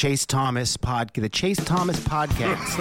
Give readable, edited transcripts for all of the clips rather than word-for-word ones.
Chase Thomas the Chase Thomas podcast.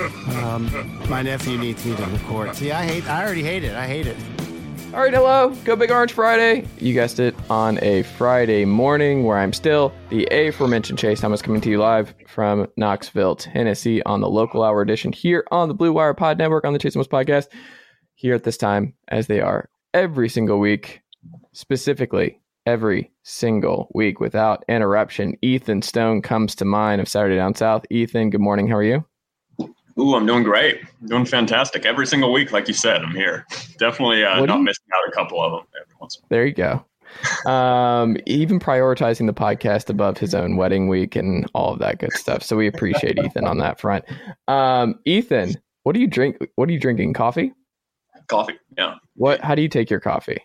My nephew needs me to record. See, I already hate it. I hate it. All right, hello. Go Big Orange Friday. You guessed it, on a Friday morning where I'm still the aforementioned Chase Thomas coming to you live from Knoxville, Tennessee on the local hour edition here on the Blue Wire Pod Network on the Chase Thomas podcast. Here at this time, as they are every single week, specifically every single week without interruption. Ethan Stone comes to mind of Saturday Down South. Ethan, good morning. How are you? Ooh, I'm doing great. I'm doing fantastic. Every single week, like you said, I'm here. Definitely not missing out a couple of them every once in a while. There you go. Even prioritizing the podcast above his own wedding week and all of that good stuff. So we appreciate Ethan on that front. Ethan, what do you drink? What are you drinking? Coffee? Coffee, yeah. How do you take your coffee?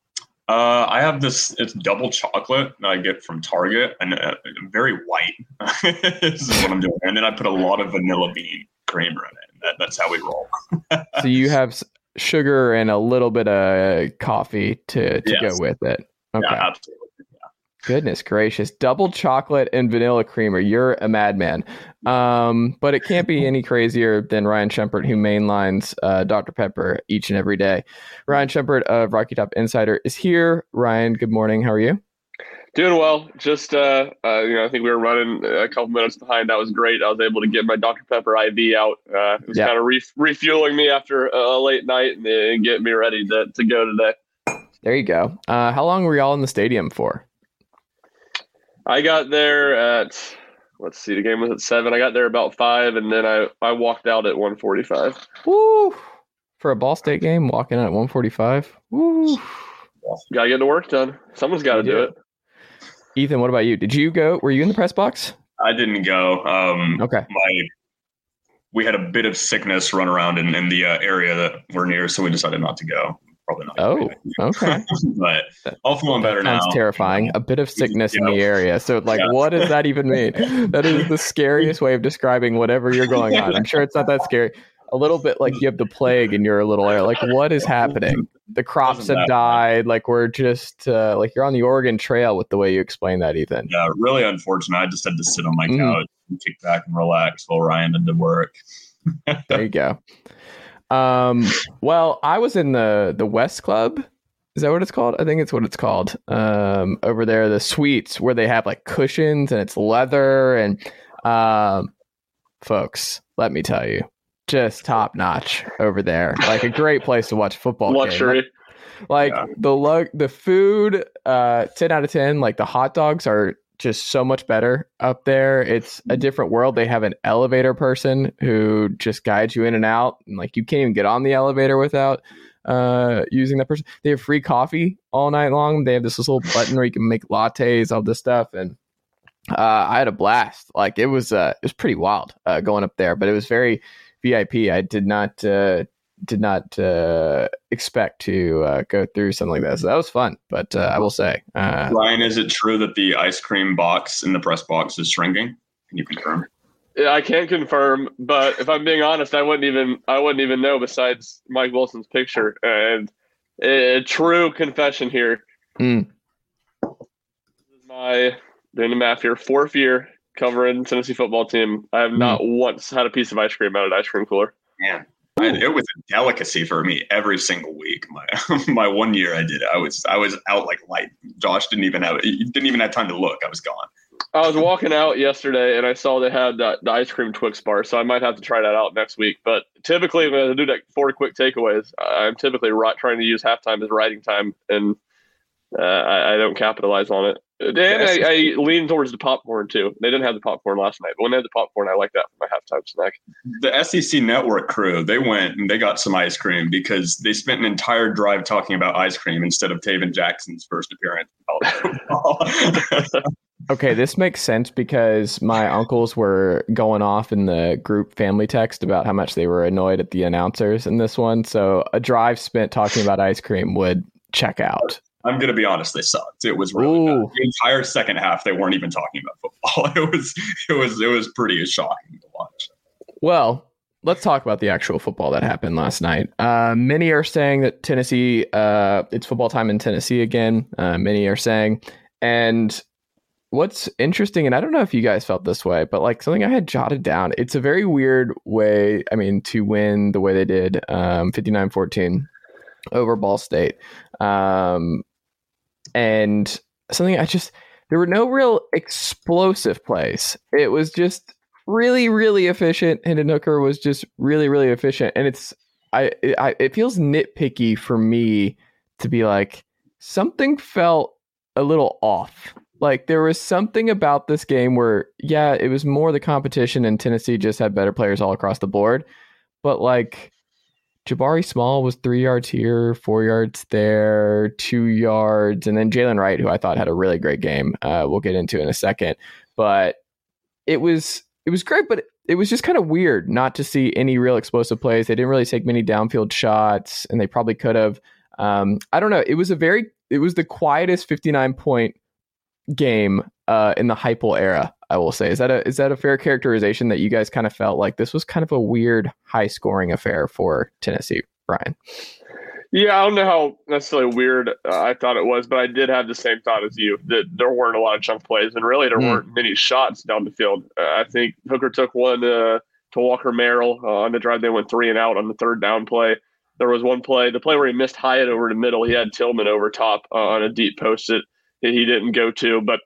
I have it's double chocolate that I get from Target, and very white. This is what I'm doing. And then I put a lot of vanilla bean creamer in it. That's how we roll. So you have sugar and a little bit of coffee to go with it. Okay. Yeah, absolutely. Yeah. Goodness gracious. Double chocolate and vanilla creamer. You're a madman. But it can't be any crazier than Ryan Shumpert, who mainlines Dr. Pepper each and every day. Ryan Shumpert of Rocky Top Insider is here. Ryan, good morning. How are you? Doing well. Just, I think we were running a couple minutes behind. That was great. I was able to get my Dr. Pepper IV out. It was kind of refueling me after a late night and getting me ready to go today. There you go. How long were y'all in the stadium for? I got there at, the game was at 7. I got there about 5, and then I walked out at 1:45. Woo! For a Ball State game, walking out at 1:45. Woo! Got to get the work done. Someone's got to do it. Ethan, what about you? Did you go? Were you in the press box? I didn't go. Okay. We had a bit of sickness run around in the area that we're near, so we decided not to go. Probably not. Oh, okay. But all feeling better now. Sounds terrifying. A bit of sickness in the area. So, what does that even mean? That is the scariest way of describing whatever you're going on. I'm sure it's not that scary. A little bit like you have the plague in your little area. Like, what is happening? The crops have died. Like, we're just you're on the Oregon Trail with the way you explain that, Ethan. Yeah, really unfortunate. I just had to sit on my couch and kick back and relax while Ryan did the work. There you go. Well, I was in the West Club. Is that what it's called? I think it's what it's called. Over there, the suites where they have like cushions and it's leather and folks, let me tell you, just top notch over there. Like a great place to watch football. Luxury. The food, 10 out of 10. Like the hot dogs are just so much better up there. It's a different world. They have an elevator person who just guides you in and out, and like you can't even get on the elevator without using that person. They have free coffee all night long. They have this little button where you can make lattes, all this stuff, and I had a blast. Like it was pretty wild going up there, but it was very VIP. I did not expect to go through something like that. So that was fun. But I will say, Ryan, is it true that the ice cream box in the press box is shrinking? Can you confirm? Yeah, I can't confirm, but if I'm being honest, I wouldn't even know besides Mike Wilson's picture. And a true confession here. This is my, doing the math here, 4th year covering Tennessee football team. I have not once had a piece of ice cream out of an ice cream cooler. Man. It was a delicacy for me every single week. My 1 year I did it. I was out like light. Josh didn't even have time to look. I was gone. I was walking out yesterday and I saw they had the ice cream Twix bar, so I might have to try that out next week. But typically when I do like 4 quick takeaways, I'm typically trying to use halftime as writing time, and I don't capitalize on it. And I lean towards the popcorn too. They didn't have the popcorn last night, but when they had the popcorn, I like that for my halftime snack. The SEC Network crew, they went and they got some ice cream because they spent an entire drive talking about ice cream instead of Taven Jackson's first appearance in college football. Okay, this makes sense because my uncles were going off in the group family text about how much they were annoyed at the announcers in this one. So a drive spent talking about ice cream would check out. I'm going to be honest, they sucked. It was really bad. The entire second half, they weren't even talking about football. It was pretty shocking to watch. Well, let's talk about the actual football that happened last night. Many are saying that Tennessee, it's football time in Tennessee again. Many are saying, and what's interesting, and I don't know if you guys felt this way, but like something I had jotted down, it's a very weird way, to win the way they did, 59-14 over Ball State. And something there were no real explosive plays. It was just really, really efficient. Hendon Hooker was just really, really efficient. And it feels nitpicky for me to be like, something felt a little off. Like there was something about this game where, yeah, it was more the competition and Tennessee just had better players all across the board. But like Jabari Small was 3 yards here, 4 yards there, 2 yards. And then Jalen Wright, who I thought had a really great game, we'll get into in a second. But it was great, but it was just kind of weird not to see any real explosive plays. They didn't really take many downfield shots, and they probably could have. I don't know. It was the quietest 59-point game in the Heupel era, I will say. Is that a fair characterization that you guys kind of felt like this was kind of a weird high-scoring affair for Tennessee, Brian? Yeah, I don't know how necessarily weird I thought it was, but I did have the same thought as you, that there weren't a lot of chunk plays, and really there weren't many shots down the field. I think Hooker took one to Walker Merrill on the drive. They went 3 and out on the third down play. There was one play, the play where he missed Hyatt over the middle. He had Tillman over top on a deep post that he didn't go to. But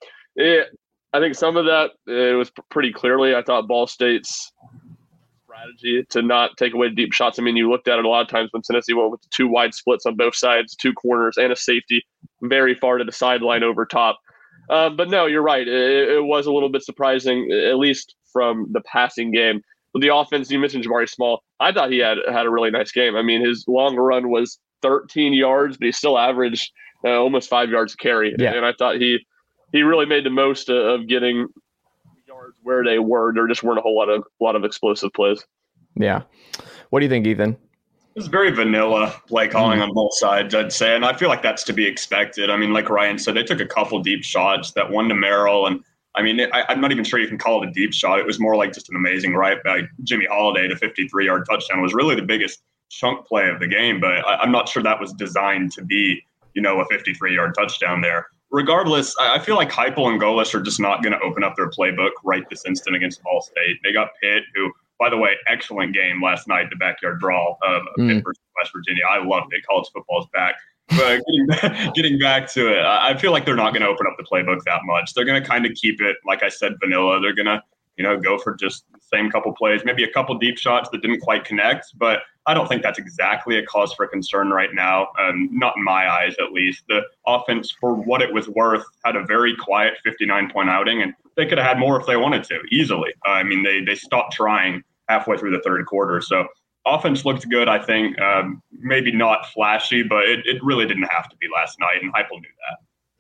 I think some of that, it was pretty clearly, I thought, Ball State's strategy to not take away deep shots. I mean, you looked at it a lot of times when Tennessee went with the 2 wide splits on both sides, 2 corners, and a safety very far to the sideline over top. But no, you're right. It was a little bit surprising, at least from the passing game. With the offense, you mentioned Jabari Small. I thought he had a really nice game. I mean, his long run was 13 yards, but he still averaged almost 5 yards a carry. Yeah. And I thought he really made the most of getting yards where they were. There just weren't a whole lot of explosive plays. Yeah. What do you think, Ethan? It was very vanilla play calling on both sides, I'd say. And I feel like that's to be expected. I mean, like Ryan said, they took a couple deep shots, that one to Merrill. And I mean, I'm not even sure you can call it a deep shot. It was more like just an amazing right by Jimmy Holiday to 53-yard touchdown. It was really the biggest chunk play of the game. But I'm not sure that was designed to be, a 53-yard touchdown there. Regardless, I feel like Heupel and Golesh are just not going to open up their playbook right this instant against Ball State. They got Pitt, who, by the way, excellent game last night, the backyard draw of Pitt versus West Virginia. I loved it. College football's back. But getting back to it, I feel like they're not going to open up the playbook that much. They're going to kind of keep it, like I said, vanilla. They're going to, go for just the same couple plays, maybe a couple deep shots that didn't quite connect. But I don't think that's exactly a cause for concern right now, not in my eyes at least. The offense, for what it was worth, had a very quiet 59-point outing, and they could have had more if they wanted to, easily. I mean, they stopped trying halfway through the third quarter. So offense looked good, I think. Maybe not flashy, but it really didn't have to be last night, and Heupel knew that.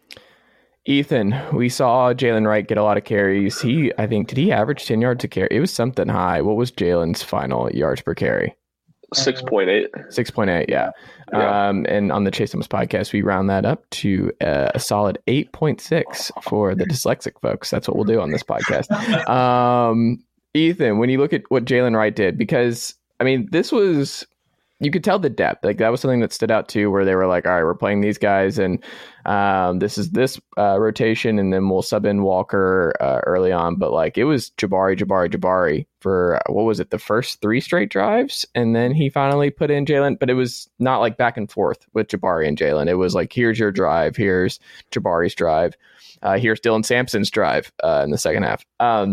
Ethan, we saw Jalen Wright get a lot of carries. Did he average 10 yards a carry? It was something high. What was Jalen's final yards per carry? 6.8. 6.8, yeah. And on the Chase Thomas podcast, we round that up to a solid 8.6 for the dyslexic folks. That's what we'll do on this podcast. Ethan, when you look at what Jalen Wright did, because this was, you could tell the depth. Like that was something that stood out too, where they were like, all right, we're playing these guys, and this is this rotation, and then we'll sub in Walker early on. But like it was Jabari for what was it, the first 3 straight drives, and then he finally put in Jalen. But it was not like back and forth with Jabari and Jalen. It was like, here's your drive, here's Jabari's drive, here's Dylan Sampson's drive in the second half.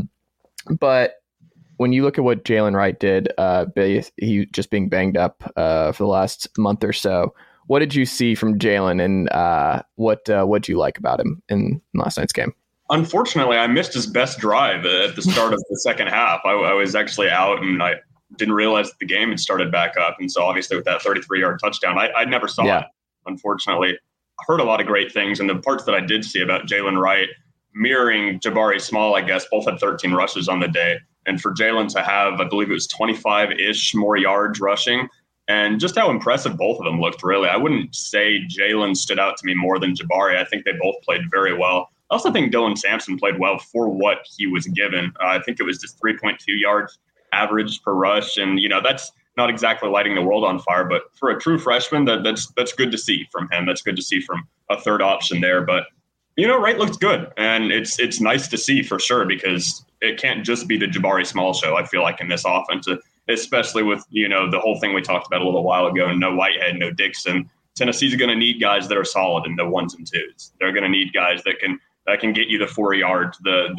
But when you look at what Jalen Wright did, he just being banged up for the last month or so, what did you see from Jalen, and what did you like about him in last night's game? Unfortunately, I missed his best drive at the start of the second half. I was actually out, and I didn't realize that the game had started back up. And so obviously with that 33-yard touchdown, I never saw it, unfortunately. I heard a lot of great things, and the parts that I did see about Jalen Wright, mirroring Jabari Small, I guess, both had 13 rushes on the day. And for Jalen to have, I believe it was 25-ish more yards rushing, and just how impressive both of them looked, really. I wouldn't say Jalen stood out to me more than Jabari. I think they both played very well. I also think Dylan Sampson played well for what he was given. I think it was just 3.2 yards average per rush. And, that's not exactly lighting the world on fire, but for a true freshman, that's good to see from him. That's good to see from a third option there. But Wright looks good, and it's nice to see for sure, because it can't just be the Jabari Small show, I feel like, in this offense, especially with, the whole thing we talked about a little while ago, no Whitehead, no Dixon. Tennessee's going to need guys that are solid in the ones and twos. They're going to need guys that can get you the 4 yards,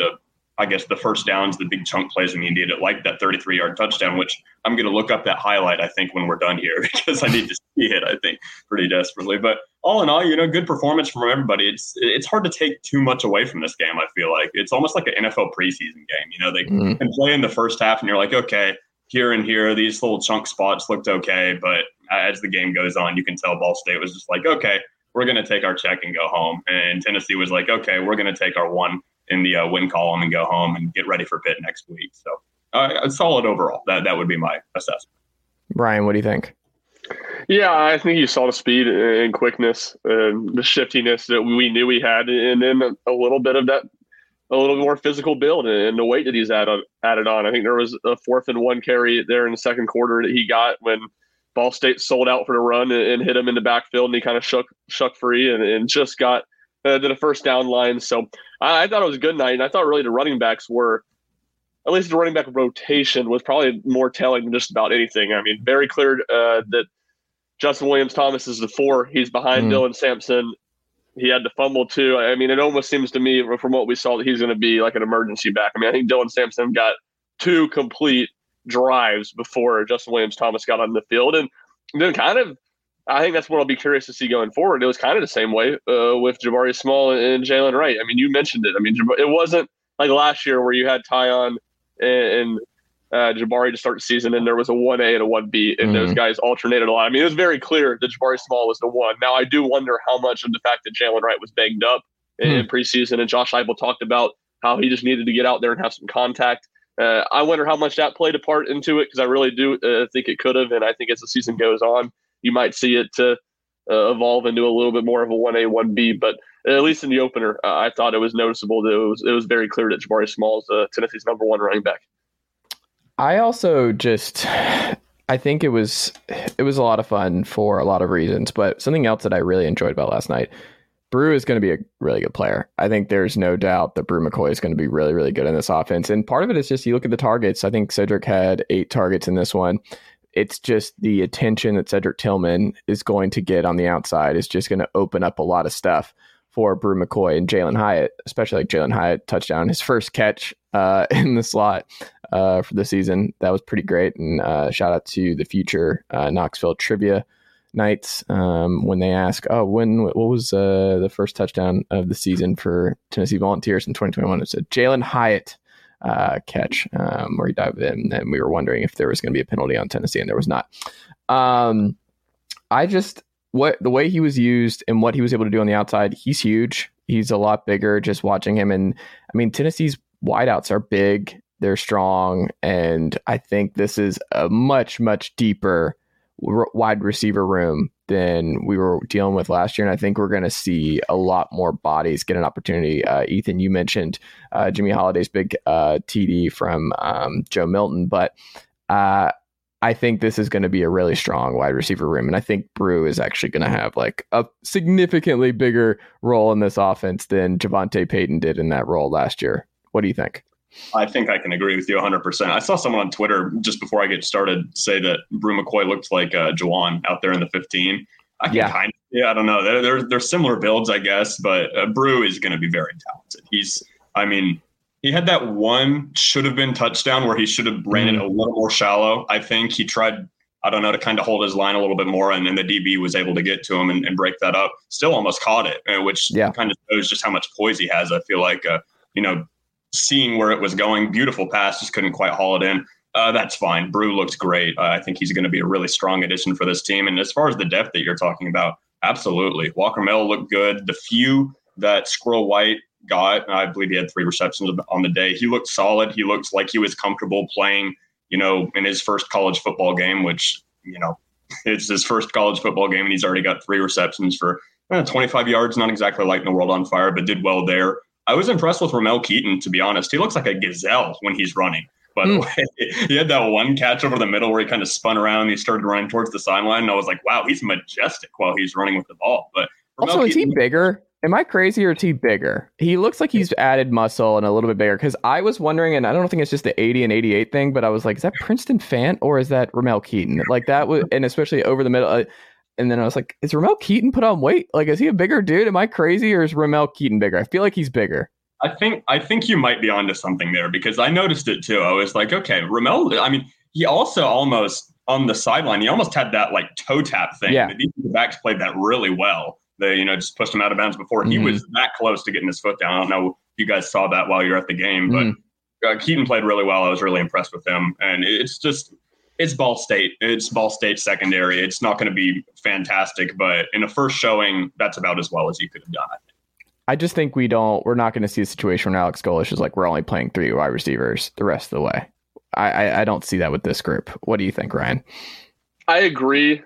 the first downs, the big chunk plays when you need it, like that 33-yard touchdown, which I'm going to look up that highlight, I think, when we're done here, because I need to see it, I think, pretty desperately. But all in all, good performance from everybody. It's hard to take too much away from this game, I feel like. It's almost like an NFL preseason game. They can play in the first half, and you're like, okay, here and here, these little chunk spots looked okay. But as the game goes on, you can tell Ball State was just like, okay, we're going to take our check and go home. And Tennessee was like, okay, we're going to take our one in the win column and go home and get ready for Pitt next week. So solid overall. That would be my assessment. Ryan, what do you think? Yeah, I think you saw the speed and quickness and the shiftiness that we knew he had, and then a little bit of that, a little more physical build and the weight that he's added on. I think there was a 4th and 1 carry there in the second quarter that he got when Ball State sold out for the run and hit him in the backfield, and he kind of shook free and just got to the first down line. So I thought it was a good night, and I thought really the running backs were, at least the running back rotation was probably more telling than just about anything. I mean, very clear that Justin Williams-Thomas is the 4. He's behind Dylan Sampson. He had the fumble too. I mean, it almost seems to me from what we saw that he's going to be like an emergency back. I mean, I think Dylan Sampson got 2 complete drives before Justin Williams-Thomas got on the field. And then I think that's what I'll be curious to see going forward. It was kind of the same way with Jabari Small and Jalen Wright. I mean, you mentioned it. I mean, it wasn't like last year where you had Tyon and Jabari to start the season, and there was a 1A and a 1B, and those guys alternated a lot. I mean, it was very clear that Jabari Small was the one. Now, I do wonder how much of the fact that Jalen Wright was banged up in preseason, and Josh Heupel talked about how he just needed to get out there and have some contact. I wonder how much that played a part into it, because I really do think it could have, and I think as the season goes on, you might see it to evolve into a little bit more of a 1A, 1B. But at least in the opener, I thought it was noticeable that it was very clear that Jabari Small is Tennessee's number 1 running back. I also I think it was a lot of fun for a lot of reasons, but something else that I really enjoyed about last night, Bru is going to be a really good player. I think there's no doubt that Bru McCoy is going to be really, really good in this offense. And part of it is just you look at the targets. I think Cedric had 8 targets in this one. It's just the attention that Cedric Tillman is going to get on the outside is just going to open up a lot of stuff for Bru McCoy and Jalen Hyatt, especially like Jalen Hyatt touchdown, his first catch in the slot for the season. That was pretty great. And shout out to the future Knoxville trivia nights when they ask, what was the first touchdown of the season for Tennessee Volunteers in 2021? It's a Jalen Hyatt catch where he dived in, and we were wondering if there was going to be a penalty on Tennessee, and there was not. The way he was used and what he was able to do on the outside, he's huge. He's a lot bigger just watching him. And I mean, Tennessee's wideouts are big. They're strong. And I think this is a much, much deeper wide receiver room than we were dealing with last year. And I think we're going to see a lot more bodies get an opportunity. Ethan, you mentioned Jimmy Holiday's big TD from Joe Milton, but I think this is going to be a really strong wide receiver room. And I think Bru is actually going to have like a significantly bigger role in this offense than Javonte Payton did in that role last year. What do you think? I think I can agree with you 100%. I saw someone on Twitter just before I get started say that Bru McCoy looked like Juwan out there in the 15. I don't know. They're similar builds, I guess, but Bru is going to be very talented. He had that one should have been touchdown where he should have ran it a little more shallow. I think he tried, to kind of hold his line a little bit more, and then the DB was able to get to him and break that up. Still almost caught it, which kind of shows just how much poise he has. I feel like, seeing where it was going, beautiful pass, just couldn't quite haul it in. That's fine. Bru looks great. I think he's going to be a really strong addition for this team. And as far as the depth that you're talking about, absolutely. Walker Mel looked good. The few that Squirrel White got, I believe he had 3 receptions on the day. He looked solid. He looked like he was comfortable playing, in his first college football game, which, it's his first college football game, and he's already got 3 receptions for 25 yards, not exactly lighting the world on fire, but did well there. I was impressed with Ramel Keaton, to be honest. He looks like a gazelle when he's running. By the way, he had that one catch over the middle where he kind of spun around and he started running towards the sideline. And I was like, wow, he's majestic while he's running with the ball. But also, is he bigger? Am I crazy or is he bigger? He looks like he's added muscle and a little bit bigger. Because I was wondering, and I don't think it's just the 80 and 88 thing, but I was like, is that Princeton Fant or is that Ramel Keaton? Like that was, and especially over the middle. And then I was like, is Ramel Keaton put on weight? Like, is he a bigger dude? Am I crazy or is Ramel Keaton bigger? I feel like he's bigger. I think you might be onto something there because I noticed it too. I was like, okay, Ramel. I mean, he also almost on the sideline. He almost had that like toe tap thing. Yeah. The defensive backs played that really well. They, just pushed him out of bounds before. He was that close to getting his foot down. I don't know if you guys saw that while you were at the game, but Keaton played really well. I was really impressed with him. And it's Ball State. It's Ball State secondary. It's not going to be fantastic, but in a first showing, that's about as well as you could have done. I just think we're not going to see a situation where Alex Golesh is like, we're only playing 3 wide receivers the rest of the way. I don't see that with this group. What do you think, Ryan? I agree.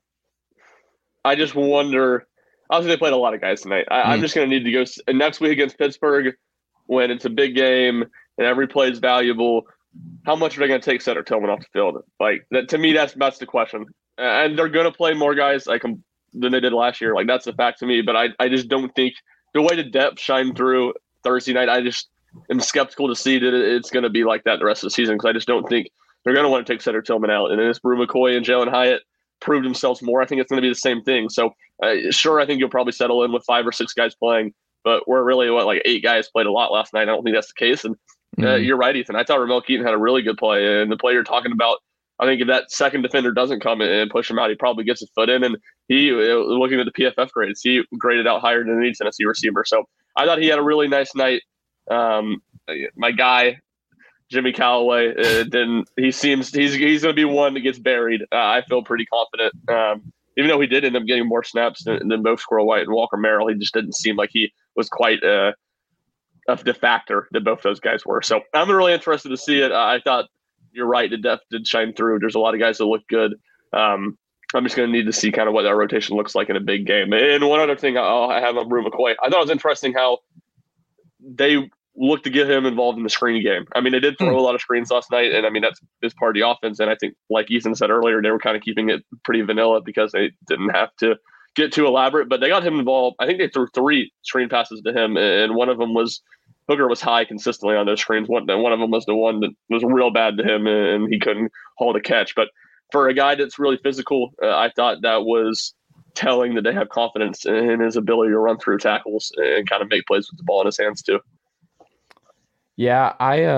I just wonder. Obviously, they played a lot of guys tonight. I'm just going to need to go next week against Pittsburgh when it's a big game and every play is valuable. How much are they going to take Cedric Tillman off the field? Like that to me, that's the question. And they're going to play more guys than they did last year. Like that's a fact to me. But I just don't think the way the depth shined through Thursday night. I just am skeptical to see that it's going to be like that the rest of the season because I just don't think they're going to want to take Cedric Tillman out. And then it's Brew McCoy and Jalen Hyatt proved themselves more. I think it's going to be the same thing. So sure, I think you'll probably settle in with 5 or 6 guys playing, but we're really 8 guys played a lot last night. I don't think that's the case. And you're right, Ethan. I thought Ramel Keaton had a really good play, and the play you're talking about, I think if that second defender doesn't come and push him out, he probably gets his foot in. And he, looking at the PFF grades, he graded out higher than any Tennessee receiver. So I thought he had a really nice night. My guy, Jimmy Callaway, he's going to be one that gets buried. I feel pretty confident. Even though he did end up getting more snaps than both Squirrel White and Walker Merrill, he just didn't seem like he was quite the factor that both those guys were. So I'm really interested to see it. I thought you're right. The depth did shine through. There's a lot of guys that look good. I'm just going to need to see kind of what that rotation looks like in a big game. And one other thing I have on Brew McCoy, I thought it was interesting how they look to get him involved in the screen game. I mean, they did throw a lot of screens last night, and I mean, that's part of the offense. And I think, like Ethan said earlier, they were kind of keeping it pretty vanilla because they didn't have to get too elaborate, but they got him involved. I think they threw 3 screen passes to him, and one of them was Hooker was high consistently on those screens. One of them was the one that was real bad to him, and he couldn't hold a catch. But for a guy that's really physical, I thought that was telling that they have confidence in his ability to run through tackles and kind of make plays with the ball in his hands too. Yeah,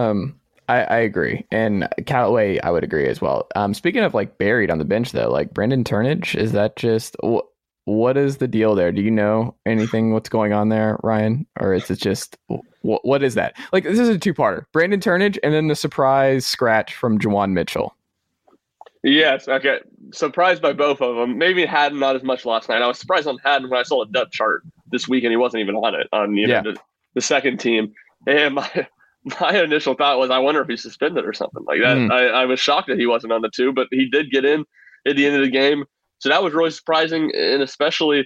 I agree. And Callaway, I would agree as well. Speaking of buried on the bench though, Brandon Turnage, is that just what is the deal there? Do you know anything what's going on there, Ryan? Or is it just what is that? This is a 2-parter. Brandon Turnage and then the surprise scratch from Juwan Mitchell. Yes, okay. Surprised by both of them. Maybe Haddon not as much last night. I was surprised on Haddon when I saw the depth chart this week and he wasn't even on it on the second team. And my initial thought was, I wonder if he's suspended or something like that. I was shocked that he wasn't on the 2, but he did get in at the end of the game. So that was really surprising, and especially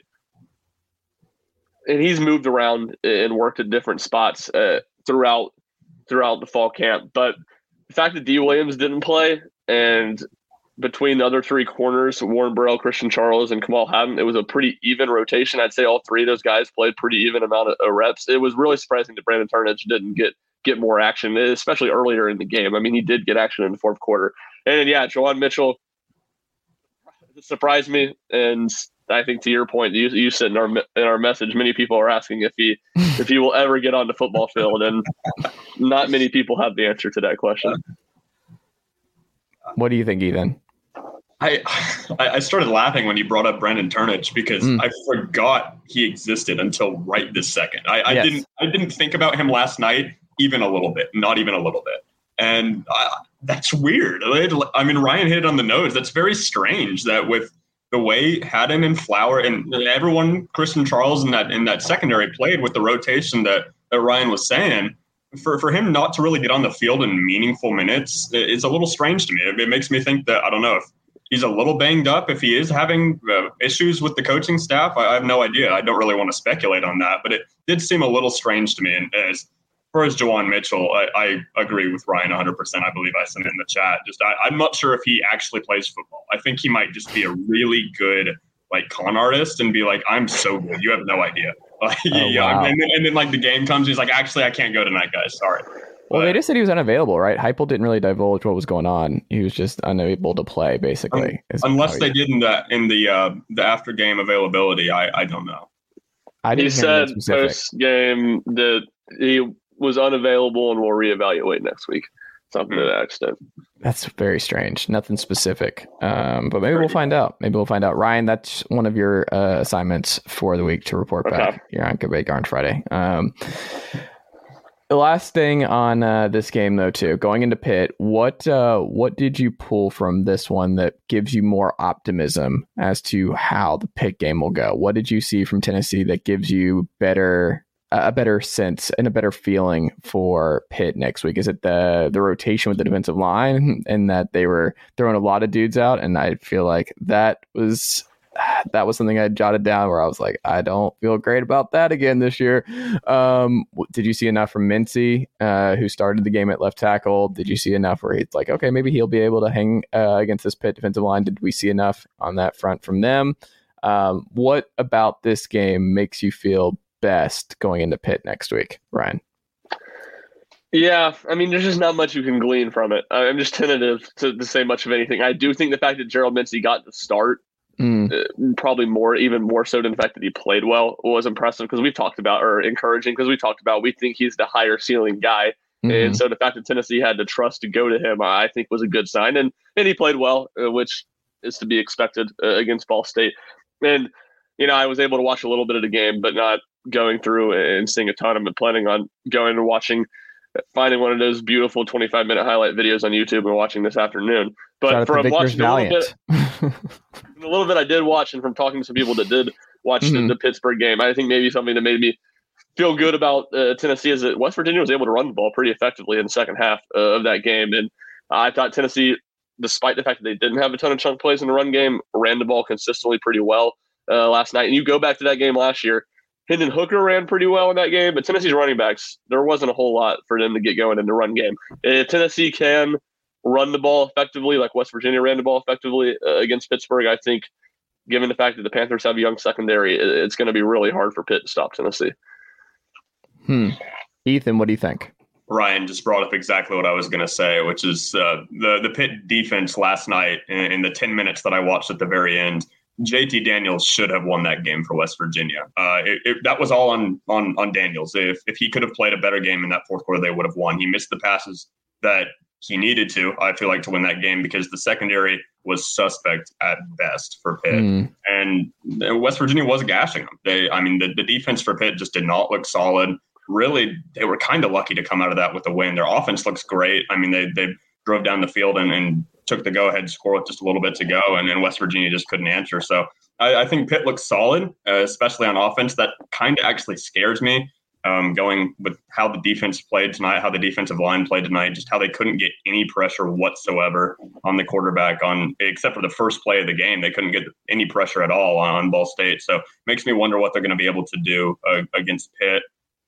– and he's moved around and worked at different spots throughout the fall camp. But the fact that D. Williams didn't play, and between the other 3 corners, Warren Burrell, Christian Charles, and Kamal Haddon, it was a pretty even rotation. I'd say all 3 of those guys played pretty even amount of reps. It was really surprising that Brandon Turnage didn't get more action, especially earlier in the game. I mean, he did get action in the 4th quarter. And yeah, Juwan Mitchell surprised me. And I think to your point, you said in our message, many people are asking if he will ever get on the football field, and not many people have the answer to that question. What do you think, Ethan? I started laughing when you brought up Brandon Turnage because I forgot he existed until right this second. I didn't think about him last night even a little bit, not even a little bit. And that's weird. I mean, Ryan hit it on the nose. That's very strange that with the way Haddon and Flower and everyone, Christian Charles in that secondary played with the rotation that Ryan was saying, for him not to really get on the field in meaningful minutes is a little strange to me. It makes me think that, I don't know, if he's a little banged up, if he is having issues with the coaching staff, I have no idea. I don't really want to speculate on that, but it did seem a little strange to me. And as far as Juwan Mitchell, I agree with Ryan 100%. I believe I sent it in the chat. I'm not sure if he actually plays football. I think he might just be a really good con artist and be like, I'm so good, you have no idea. Like, wow. and then like the game comes, he's like, actually, I can't go tonight, guys. Sorry. Well, they just said he was unavailable, right? Heupel didn't really divulge what was going on. He was just unable to play, basically. Unless they did in the after game availability, I don't know. He said post game that he was unavailable and will reevaluate next week. Something to that extent. That's very strange. Nothing specific. But maybe we'll find out. Ryan, that's one of your assignments for the week to report back here on Good Bait Garden Friday. The last thing on this game, though, too, going into Pitt, what did you pull from this one that gives you more optimism as to how the Pitt game will go? What did you see from Tennessee that gives you a better sense and a better feeling for Pitt next week? Is it the rotation with the defensive line and that they were throwing a lot of dudes out? And I feel like that was something I jotted down where I was like, I don't feel great about that again this year. Did you see enough from Mincy, who started the game at left tackle? Did you see enough where he's like, okay, maybe he'll be able to hang against this Pitt defensive line? Did we see enough on that front from them? What about this game makes you feel best going into Pitt next week, Ryan? Yeah, I mean, there's just not much you can glean from it. I'm just tentative to say much of anything. I do think the fact that Gerald Mincy got the start, probably even more so than the fact that he played well, was impressive because we think he's the higher ceiling guy. And so the fact that Tennessee had the trust to go to him, I think was a good sign. And he played well, which is to be expected against Ball State. And, I was able to watch a little bit of the game, but not going through and seeing a ton. I'm planning on going and finding one of those beautiful 25-minute highlight videos on YouTube and watching this afternoon. But from watching the little bit I did watch, and from talking to some people that did watch the Pittsburgh game, I think maybe something that made me feel good about Tennessee is that West Virginia was able to run the ball pretty effectively in the second half of that game. And I thought Tennessee, despite the fact that they didn't have a ton of chunk plays in the run game, ran the ball consistently pretty well last night. And you go back to that game last year, Hendon Hooker ran pretty well in that game, but Tennessee's running backs, there wasn't a whole lot for them to get going in the run game. If Tennessee can run the ball effectively, like West Virginia ran the ball effectively against Pittsburgh, I think, given the fact that the Panthers have a young secondary, it's going to be really hard for Pitt to stop Tennessee. Ethan, what do you think? Ryan just brought up exactly what I was going to say, which is the Pitt defense last night in the 10 minutes that I watched at the very end. JT Daniels should have won that game for West Virginia. That was all on Daniels. If he could have played a better game in that fourth quarter, they would have won. He missed the passes that he needed to, I feel like, to win that game because the secondary was suspect at best for Pitt. And West Virginia was gashing them. The defense for Pitt just did not look solid. Really, they were kind of lucky to come out of that with a win. Their offense looks great. I mean, they drove down the field and took the go-ahead score with just a little bit to go, and West Virginia just couldn't answer. So I think Pitt looks solid, especially on offense. That kind of actually scares me, going with how the defense played tonight, how the defensive line played tonight, just how they couldn't get any pressure whatsoever on the quarterback except for the first play of the game. They couldn't get any pressure at all on Ball State. So it makes me wonder what they're going to be able to do against Pitt.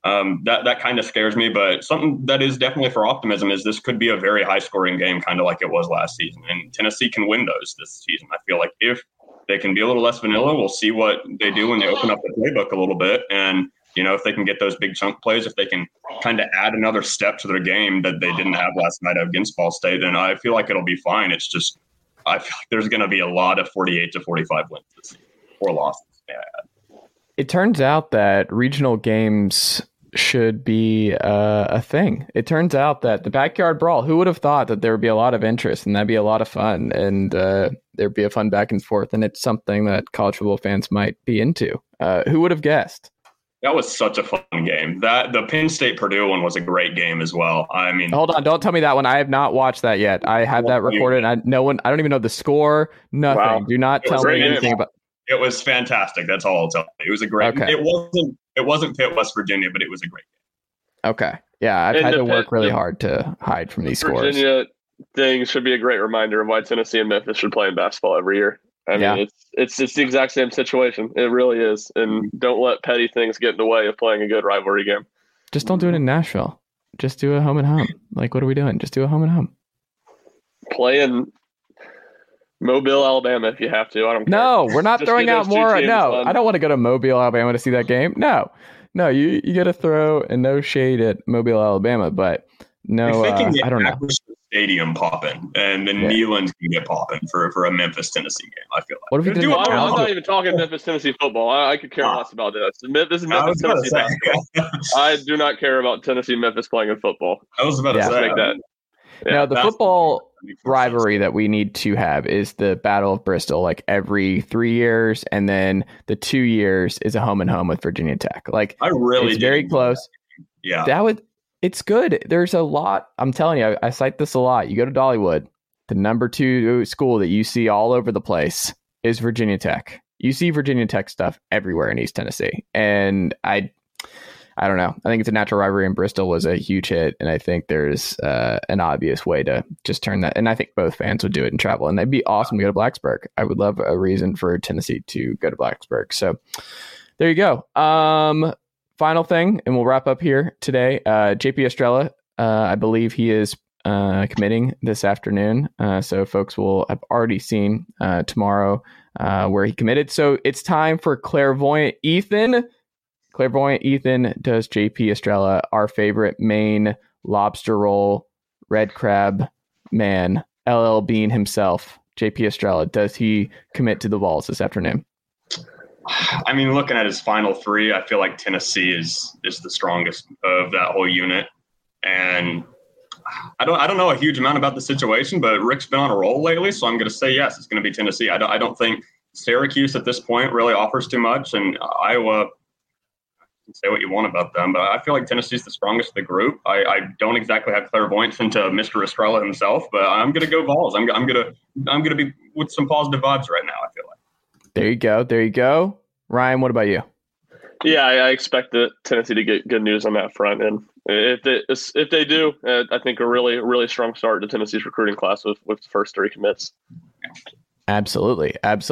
That kind of scares me, but something that is definitely for optimism is this could be a very high-scoring game, kind of like it was last season. And Tennessee can win those this season. I feel like if they can be a little less vanilla, we'll see what they do when they open up the playbook a little bit. And, if they can get those big chunk plays, if they can kind of add another step to their game that they didn't have last night against Ball State, then I feel like it'll be fine. It's just I feel like there's going to be a lot of 48 to 45 wins this season, or losses. Yeah. It turns out that regional games should be a thing. It turns out that the backyard brawl, who would have thought that there would be a lot of interest and that'd be a lot of fun and there'd be a fun back and forth, and it's something that college football fans might be into. Who would have guessed? That was such a fun game. The Penn State Purdue one was a great game as well. I mean, hold on, don't tell me that one. I have not watched that yet. I have that recorded. I don't even know the score. Nothing. Wow. Do not tell me anything about. It was fantastic. That's all I'll tell you. It was a great game. It wasn't Pitt, West Virginia, but it was a great game. Okay. Yeah, I've had to work really hard to hide from these scores. Virginia thing should be a great reminder of why Tennessee and Memphis should play in basketball every year. I mean, it's the exact same situation. It really is. And don't let petty things get in the way of playing a good rivalry game. Just don't do it in Nashville. Just do a home and home. Like, what are we doing? Just do a home and home. Playing Mobile, Alabama, if you have to. I don't care. No, we're not Just throwing get out those two more. teams No, on. I don't want to go to Mobile, Alabama to see that game. No, you got to throw, and no shade at Mobile, Alabama, but no, If they can get I don't know. Acrisure Stadium popping, and then Yeah. Neyland can get popping for a Memphis Tennessee game, I feel like. What if we Do did it an I'm outdoor- not even talking Memphis, Tennessee football. I could care less about this. This is I Memphis, was about Tennessee to say. basketball. I do not care about Tennessee, Memphis playing in football. I was about to Yeah. say Make that. Yeah, now, the that's- football makes more sense. rivalry that we need to have is the Battle of Bristol, like every 3 years, and then the 2 years is a home and home with Virginia Tech. Like, I really it's very didn't- close. Yeah. It's good. There's a lot. I'm telling you, I cite this a lot. You go to Dollywood, the number 2 school that you see all over the place is Virginia Tech. You see Virginia Tech stuff everywhere in East Tennessee. And I don't know. I think it's a natural rivalry, and Bristol was a huge hit. And I think there's an obvious way to just turn that. And I think both fans would do it and travel. And it'd be awesome to go to Blacksburg. I would love a reason for Tennessee to go to Blacksburg. So there you go. Final thing, and we'll wrap up here today. JP Estrella, I believe he is committing this afternoon. So folks will have already seen tomorrow where he committed. So it's time for Clairvoyant Ethan. Clairvoyant Ethan does JP Estrella, our favorite Maine lobster roll, red crab man, LL Bean himself. JP Estrella, does he commit to the Vols this afternoon? I mean, looking at his final 3, I feel like Tennessee is the strongest of that whole unit. And I don't know a huge amount about the situation, but Rick's been on a roll lately, so I'm going to say yes, it's going to be Tennessee. I don't think Syracuse at this point really offers too much, and Iowa, say what you want about them, but I feel like Tennessee's the strongest of the group. I don't exactly have clairvoyance into Mr. Estrella himself, but I'm going to go Vols. I'm going to be with some positive vibes right now, I feel like. There you go. Ryan, what about you? Yeah, I expect Tennessee to get good news on that front, and if they do, I think a really, really strong start to Tennessee's recruiting class with the first 3 commits. Absolutely.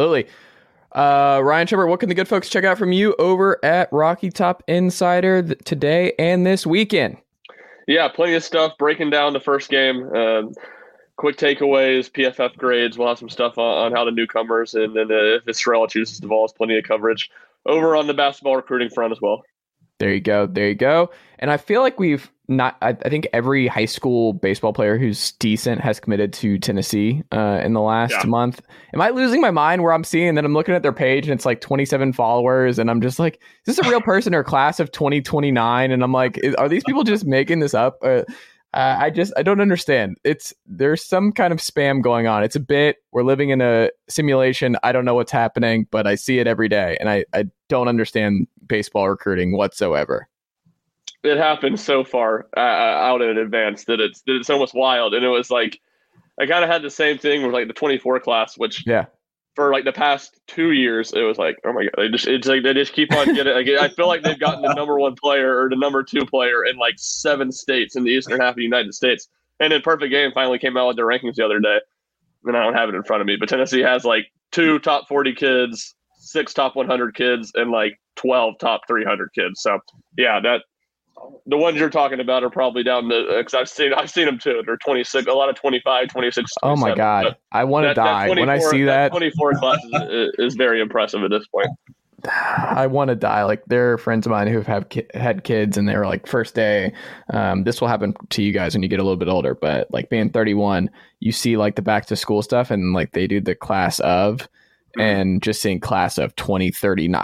Ryan Shepard, what can the good folks check out from you over at Rocky Top Insider today and this weekend? Yeah, plenty of stuff breaking down the first game. Quick takeaways, PFF grades. We'll have some stuff on how the newcomers, and then if Estrella chooses the Vols, plenty of coverage over on the basketball recruiting front as well. There you go. And I feel like we've not, I think every high school baseball player who's decent has committed to Tennessee in the last month. Am I losing my mind where I'm seeing that I'm looking at their page and it's like 27 followers and I'm just like, is this a real person or class of 2029? And I'm like, are these people just making this up? I don't understand. There's some kind of spam going on. It's a bit, we're living in a simulation. I don't know what's happening, but I see it every day. And I don't understand baseball recruiting whatsoever. It happened so far out in advance that it's almost wild. And it was like, I kind of had the same thing with like the 24 class, which for like the past 2 years, it was like, oh my God, they just keep on getting, like, I feel like they've gotten the number 1 player or the number 2 player in like 7 states in the eastern half of the United States. And then Perfect Game finally came out with their rankings the other day. And I don't have it in front of me, but Tennessee has like 2 top 40 kids, 6 top 100 kids, and like 12 top 300 kids. So yeah, the ones you're talking about are probably down to, because I've seen them too. They're 26, a lot of 25, 26. Oh my God. I want to die when I see that. 24 class is very impressive at this point. I want to die. Like, there are friends of mine who have had kids and they were like, first day, this will happen to you guys when you get a little bit older, but like being 31, you see like the back to school stuff and like they do the class of, and just seeing class of 2039.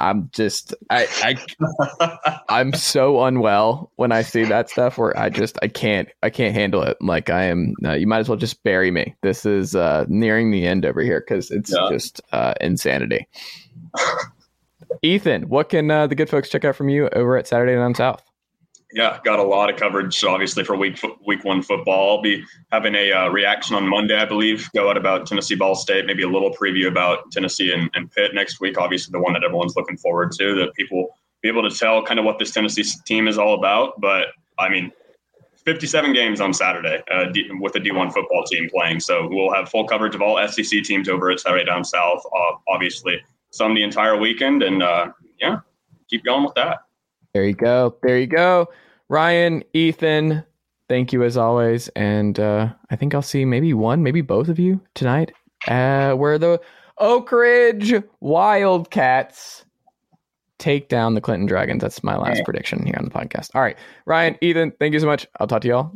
I'm so unwell when I see that stuff where I can't handle it. Like I am, you might as well just bury me. This is nearing the end over here because it's just insanity. Ethan, what can the good folks check out from you over at Saturday Down South? Yeah, got a lot of coverage, obviously, for week 1 football. I'll be having a reaction on Monday, I believe, go out about Tennessee Ball State, maybe a little preview about Tennessee and Pitt next week, obviously the one that everyone's looking forward to, that people be able to tell kind of what this Tennessee team is all about. But, I mean, 57 games on Saturday with the D1 football team playing. So we'll have full coverage of all SEC teams over at Saturday Down South, obviously, some the entire weekend. And, keep going with that. There you go. Ryan, Ethan, thank you as always. And I think I'll see maybe one, maybe both of you tonight where the Oak Ridge Wildcats take down the Clinton Dragons. That's my last prediction here on the podcast. All right, Ryan, Ethan, thank you so much. I'll talk to y'all.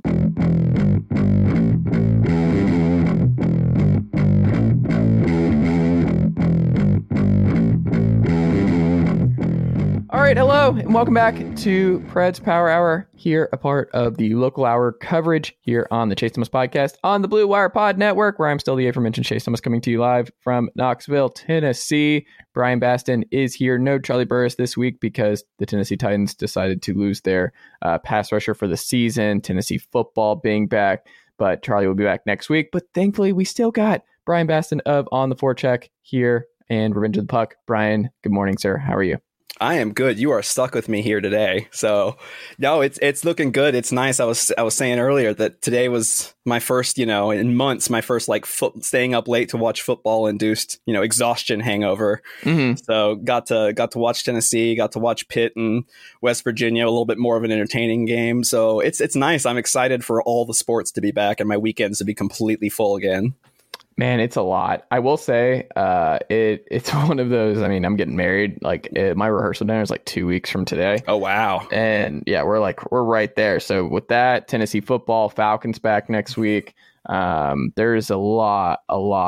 All right, hello, and welcome back to Preds Power Hour, here a part of the local hour coverage here on the Chase Thomas podcast on the Blue Wire Pod Network, where I'm still the aforementioned Chase Thomas, coming to you live from Knoxville, Tennessee. Brian Baston is here. No Charlie Burris this week because the Tennessee Titans decided to lose their pass rusher for the season, Tennessee football being back, but Charlie will be back next week. But thankfully, we still got Brian Baston of On the Forecheck here and Revenge of the Puck. Brian, good morning, sir. How are you? I am good. You are stuck with me here today. So no, it's looking good. It's nice. I was saying earlier that today was my first, in months, my first staying up late to watch football induced, exhaustion hangover. Mm-hmm. So got to watch Tennessee, got to watch Pitt and West Virginia, a little bit more of an entertaining game. So it's nice. I'm excited for all the sports to be back and my weekends to be completely full again. Man, it's a lot. I will say it's one of those. I mean, I'm getting married. My rehearsal dinner is 2 weeks from today. Oh, wow. And yeah, we're right there. So with that, Tennessee football, Falcons back next week. There's a lot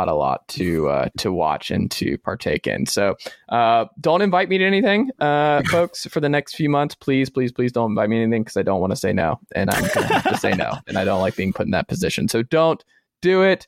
to watch and to partake in. So don't invite me to anything, folks, for the next few months. Please don't invite me to anything because I don't want to say no. And I'm going to have to say no. And I don't like being put in that position. So don't do it.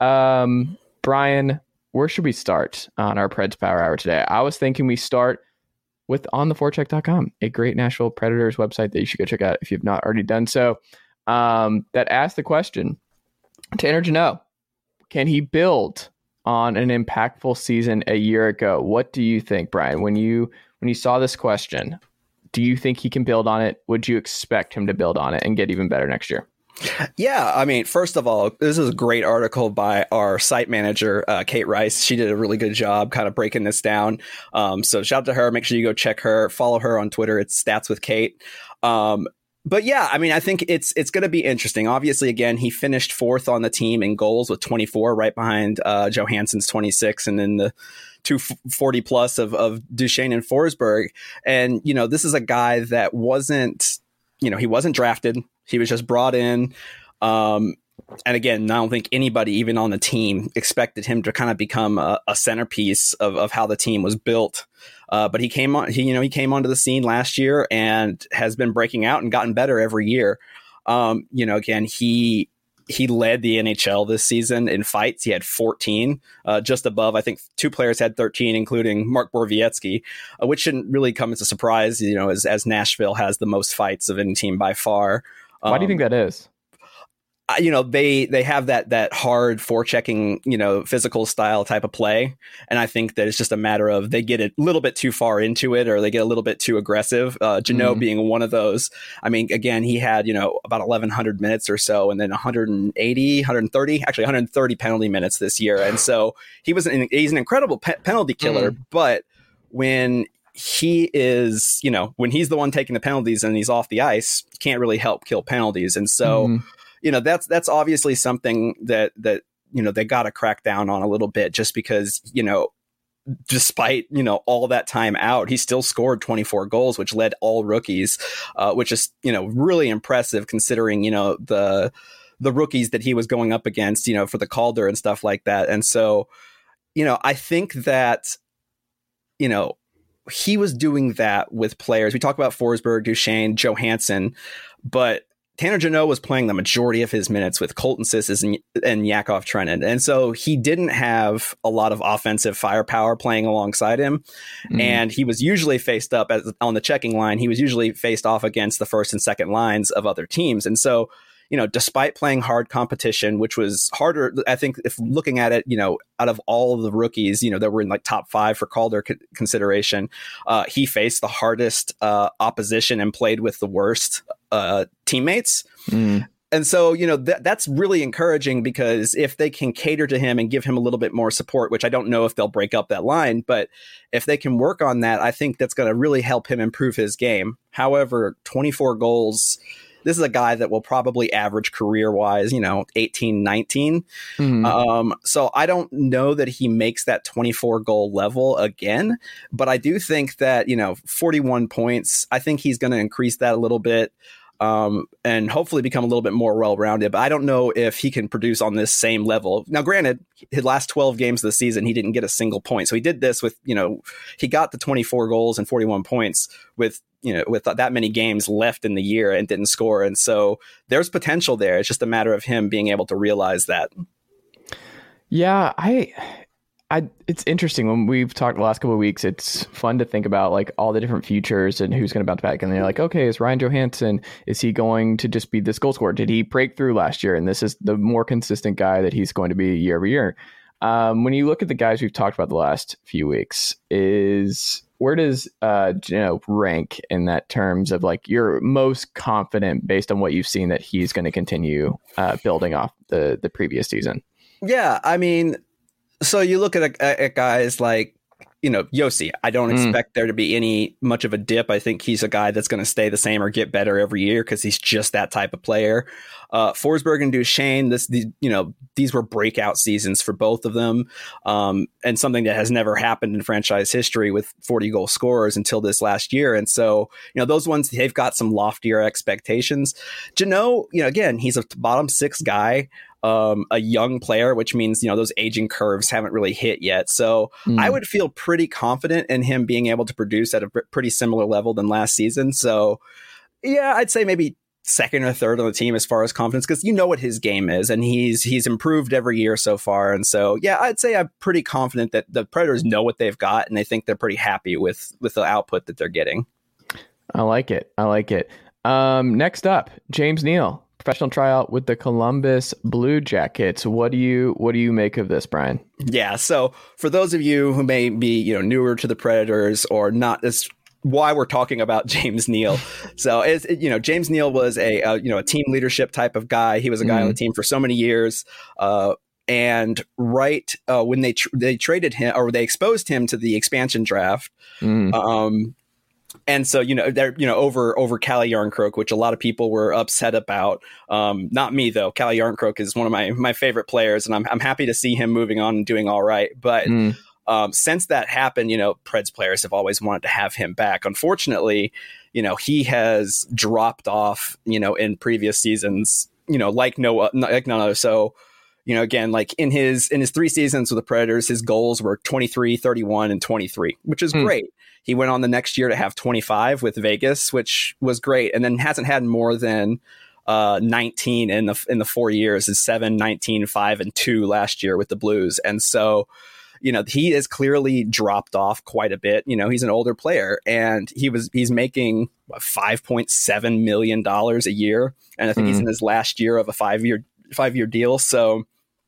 Brian, where should we start on our Preds Power Hour today? I was thinking we start with ontheforecheck.com, a great Nashville Predators website that you should go check out if you've not already done so. That asked the question, Tanner Jeannot, can he build on an impactful season a year ago? What do you think, Brian? When you saw this question, do you think he can build on it? Would you expect him to build on it and get even better next year? Yeah, I mean, first of all, this is a great article by our site manager, Kate Rice. She did a really good job kind of breaking this down. So shout out to her. Make sure you go check her, follow her on Twitter. It's Stats with Kate. But yeah, I mean, I think it's going to be interesting. Obviously, again, he finished fourth on the team in goals with 24, right behind Johansson's 26, and then the 240 plus of Duchesne and Forsberg. And, this is a guy that wasn't, he wasn't drafted. He was just brought in. And again, I don't think anybody, even on the team, expected him to kind of become a centerpiece of how the team was built. But he came onto the scene last year and has been breaking out and gotten better every year. Again, he led the NHL this season in fights. He had 14, just above. I think two players had 13, including Mark Borowiecki, which shouldn't really come as a surprise, as Nashville has the most fights of any team by far. Why do you think that is? They have that hard forechecking, physical style type of play. And I think that it's just a matter of they get a little bit too far into it or they get a little bit too aggressive. Jeannot being one of those. I mean, again, he had, about 1,100 minutes or so and then 130 penalty minutes this year. And so he's an incredible penalty killer. But when he is, when he's the one taking the penalties and he's off the ice, can't really help kill penalties. And so, that's obviously something that they got to crack down on a little bit, just because, despite, all that time out, he still scored 24 goals, which led all rookies, which is, really impressive considering, the rookies that he was going up against, for the Calder and stuff like that. And so, I think that, he was doing that with players. We talk about Forsberg, Duchesne, Johansson, but Tanner Jeannot was playing the majority of his minutes with Colton Sisses and Yakov Trenin. And so he didn't have a lot of offensive firepower playing alongside him. And he was usually faced up on the checking line. He was usually faced off against the first and second lines of other teams. And so, despite playing hard competition, which was harder, I think if looking at it, out of all of the rookies, that were in top 5 for Calder consideration, he faced the hardest opposition and played with the worst teammates. And so, that's really encouraging, because if they can cater to him and give him a little bit more support, which I don't know if they'll break up that line, but if they can work on that, I think that's going to really help him improve his game. However, 24 goals this is a guy that will probably average career-wise, 18, 19. So I don't know that he makes that 24-goal level again, but I do think that, 41 points, I think he's going to increase that a little bit. And hopefully become a little bit more well-rounded. But I don't know if he can produce on this same level. Now, granted, his last 12 games of the season, he didn't get a single point. So he did this with, he got the 24 goals and 41 points with that many games left in the year and didn't score. And so there's potential there. It's just a matter of him being able to realize that. Yeah, it's interesting when we've talked the last couple of weeks. It's fun to think about like all the different futures and who's going to bounce back. And they're like, okay, is Ryan Johansson, is he going to just be this goal scorer? Did he break through last year? And this is the more consistent guy that he's going to be year over year. When you look at the guys we've talked about the last few weeks, where does rank in that terms of like you're most confident based on what you've seen that he's going to continue building off the previous season? Yeah, I mean, so you look at guys like, Josi. I don't expect there to be any much of a dip. I think he's a guy that's going to stay the same or get better every year because he's just that type of player. Forsberg and Duchesne, these were breakout seasons for both of them, and something that has never happened in franchise history with 40-goal scorers until this last year. And so, those ones, they've got some loftier expectations. Jeannot, again, he's a bottom six guy. A young player, which means, those aging curves haven't really hit yet. So I would feel pretty confident in him being able to produce at a pretty similar level than last season. So yeah, I'd say maybe second or third on the team as far as confidence, because what his game is, and he's improved every year so far. And so, yeah, I'd say I'm pretty confident that the Predators know what they've got, and they think they're pretty happy with the output that they're getting. I like it. Next up, James Neal. Professional tryout with the Columbus Blue Jackets. What do you make of this, Brian? Yeah, so for those of you who may be newer to the Predators or not, as why we're talking about James Neal. So James Neal was a team leadership type of guy. He was a guy on the team for so many years. And right when they traded him, or they exposed him to the expansion draft. And so, they're, over Calle Jarnkrok, which a lot of people were upset about. Not me, though. Calle Jarnkrok is one of my favorite players, and I'm happy to see him moving on and doing all right. But since that happened, Preds players have always wanted to have him back. Unfortunately, he has dropped off, in previous seasons, like none other. So, again, like in his 3 seasons with the Predators, his goals were 23, 31, and 23, which is great. He went on the next year to have 25 with Vegas, which was great, and then hasn't had more than 19 in the 4 years. Is 7, 19, 5, and 2 last year with the Blues. And so, he has clearly dropped off quite a bit. He's an older player, and he's making $5.7 million a year, and I think he's in his last year of a 5-year deal. So,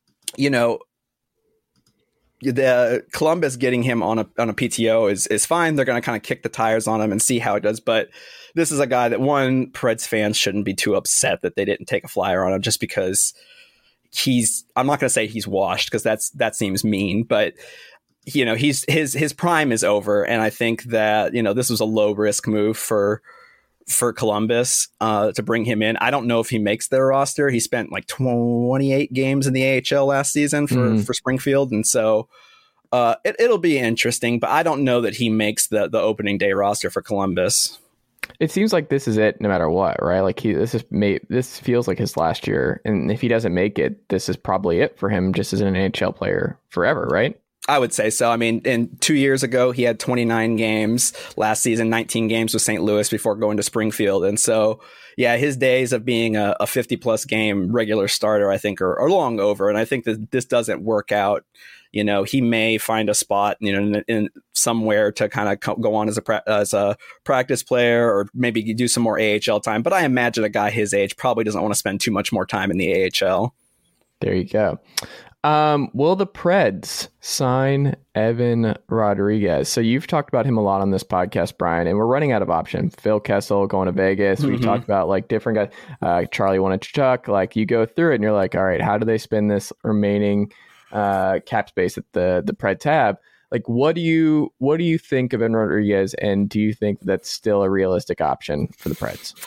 the Columbus getting him on a PTO is fine. They're going to kind of kick the tires on him and see how it does. But this is a guy that Preds fans shouldn't be too upset that they didn't take a flyer on him, just because I'm not going to say he's washed, because that seems mean, but his prime is over. And I think that, this was a low risk move for Columbus to bring him in. I don't know if he makes their roster. He spent like 28 games in the AHL last season for Springfield. And so it'll be interesting, but I don't know that he makes the opening day roster for Columbus. It seems like this is it no matter what, right? Like this feels like his last year. And if he doesn't make it, this is probably it for him just as an NHL player forever, right? I would say so. I mean, 2 years ago, he had 29 games. Last season, 19 games with St. Louis before going to Springfield. And so, yeah, his days of being a 50-plus game regular starter, I think, are long over. And I think that this doesn't work out. He may find a spot, in somewhere to kind of go on as a practice player, or maybe do some more AHL time. But I imagine a guy his age probably doesn't want to spend too much more time in the AHL. There you go. Will the Preds sign Evan Rodriguez? So you've talked about him a lot on this podcast, Brian, and we're running out of options. Phil Kessel going to Vegas. We've talked about like different guys. Charlie Wanachuk. Like you go through it and you're like, all right, how do they spend this remaining cap space that the Preds have? Like, what do you think of Evan Rodriguez, and do you think that's still a realistic option for the Preds?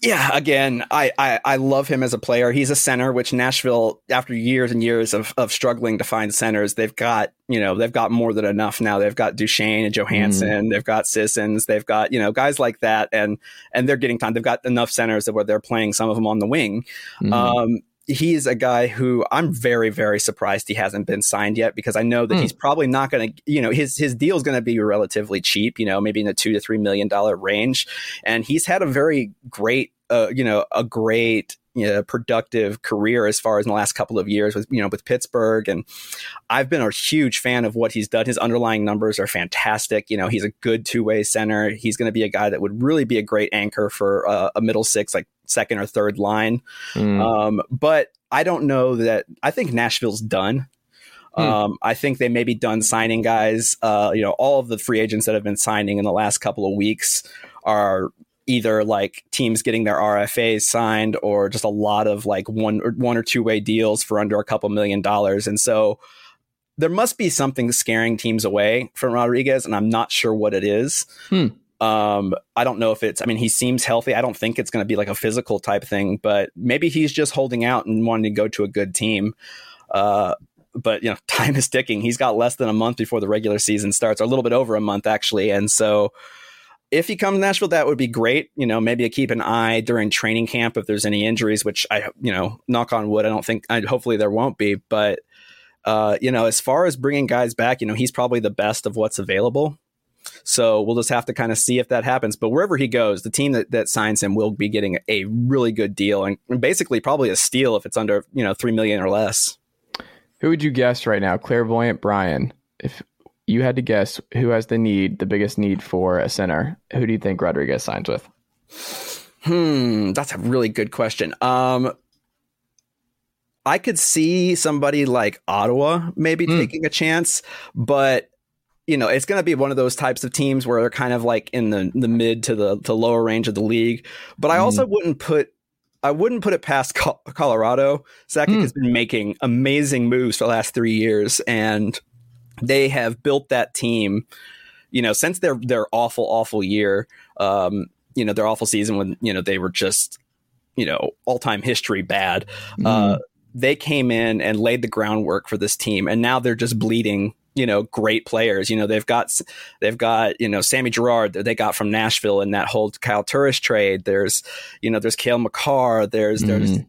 Yeah, again, I love him as a player. He's a center, which Nashville, after years and years of struggling to find centers, they've got more than enough now. They've got Duchesne and Johansson, they've got Sissons, they've got, guys like that, and they're getting time. They've got enough centers where they're playing some of them on the wing. He's a guy who I'm very, very surprised he hasn't been signed yet, because I know that he's probably not going to, his deal is going to be relatively cheap, maybe in the $2 to $3 million range. And he's had a very great, productive career as far as in the last couple of years with Pittsburgh. And I've been a huge fan of what he's done. His underlying numbers are fantastic. He's a good two-way center. He's going to be a guy that would really be a great anchor for a middle six, like second or third line. But I don't know that. I think Nashville's done. I think they may be done signing guys. All of the free agents that have been signing in the last couple of weeks are either like teams getting their RFAs signed or just a lot of like one or two way deals for under a couple $1 million. And so there must be something scaring teams away from Rodriguez, and I'm not sure what it is. I don't know if he seems healthy. I don't think it's going to be like a physical type thing, but maybe he's just holding out and wanting to go to a good team. But time is ticking. He's got less than a month before the regular season starts, or a little bit over a month actually. And so if he comes to Nashville, that would be great. Maybe keep an eye during training camp if there's any injuries, which knock on wood, hopefully there won't be. But, as far as bringing guys back, he's probably the best of what's available. So we'll just have to kind of see if that happens. But wherever he goes, the team that signs him will be getting a really good deal, and basically probably a steal if it's under, $3 million or less. Who would you guess right now? Clairvoyant Brian, if you had to guess who has the biggest need for a center, who do you think Rodriguez signs with? That's a really good question. I could see somebody like Ottawa maybe taking a chance, but it's going to be one of those types of teams where they're kind of like in the mid to the lower range of the league. But I also wouldn't put it past Colorado. Sakic has been making amazing moves for the last 3 years, and they have built that team, since their awful year, their awful season when, they were just, all-time history bad. They came in and laid the groundwork for this team, and now they're just bleeding, great players. They've got Sammy Girard that they got from Nashville in that whole Kyle Turris trade. There's Cale Makar. There's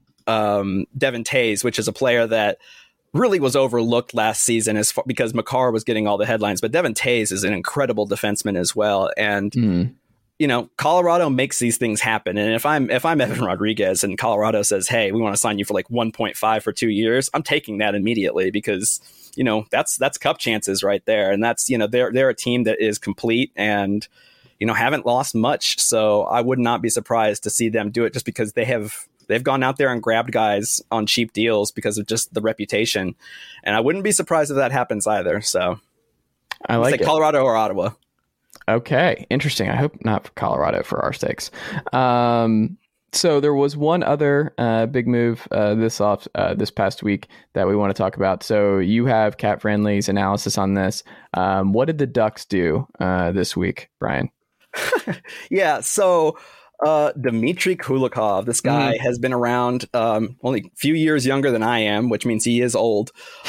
Devin Tays, which is a player that really was overlooked last season because Makar was getting all the headlines, but Devin Tays is an incredible defenseman as well. And, Colorado makes these things happen. And if I'm Evan Rodriguez and Colorado says, hey, we want to sign you for like 1.5 for 2 years, I'm taking that immediately because, that's cup chances right there. And that's, they're a team that is complete and, haven't lost much. So I would not be surprised to see them do it just because they've gone out there and grabbed guys on cheap deals because of just the reputation. And I wouldn't be surprised if that happens either. So I like it. Colorado or Ottawa. Okay. Interesting. I hope not for Colorado for our sakes. So there was one other big move this past week that we want to talk about. So you have Cat Friendly's analysis on this. What did the Ducks do this week, Brian? Yeah. So Dmitry Kulikov, this guy has been around only a few years younger than I am, which means he is old.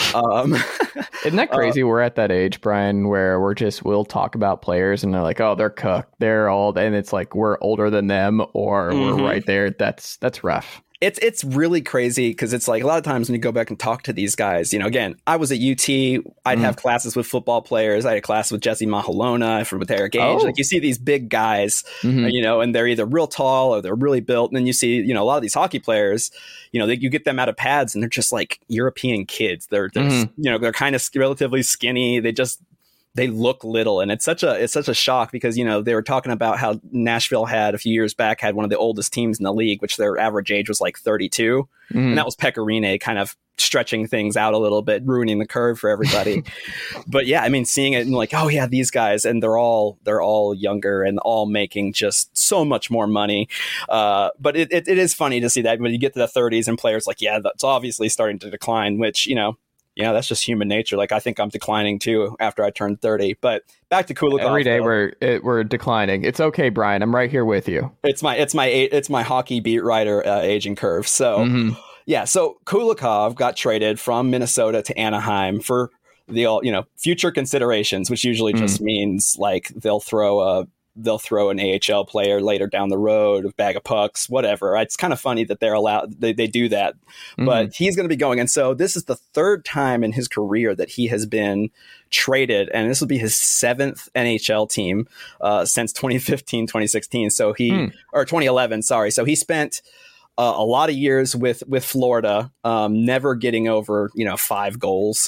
Isn't that crazy? We're at that age, Brian, where we'll talk about players and they're like, oh, they're cooked, they're old. And it's like, we're older than them or we're right there. That's rough. It's really crazy because it's like a lot of times when you go back and talk to these guys, again, I was at UT, I'd have classes with football players. I had a class with Jesse Mahalona with Eric Gage. Like you see these big guys, and they're either real tall or they're really built. And then you see, a lot of these hockey players, you get them out of pads and they're just like European kids. They're they're kind of relatively skinny. They look little, and it's such a shock because they were talking about how Nashville had a few years back had one of the oldest teams in the league, which their average age was like 32, and that was Pekka Rinne kind of stretching things out a little bit, ruining the curve for everybody. But yeah, seeing it and like, oh yeah, these guys, and they're all younger and all making just so much more money. But it is funny to see that when you get to the 30s and players like, yeah, that's obviously starting to decline, which Yeah, that's just human nature. Like, I think I'm declining too after I turned 30. But back to Kulikov. Every day we're declining. It's okay, Brian. I'm right here with you. It's my hockey beat writer aging curve. So yeah, so Kulikov got traded from Minnesota to Anaheim for the future considerations, which usually just means like they'll throw an AHL player later down the road, a bag of pucks, whatever. It's kind of funny that they're allowed, they do that, but he's going to be going. And so this is the third time in his career that he has been traded, and this will be his 7th NHL team since 2015, 2016. So or 2011, sorry. So he spent a lot of years with Florida, never getting over, 5 goals.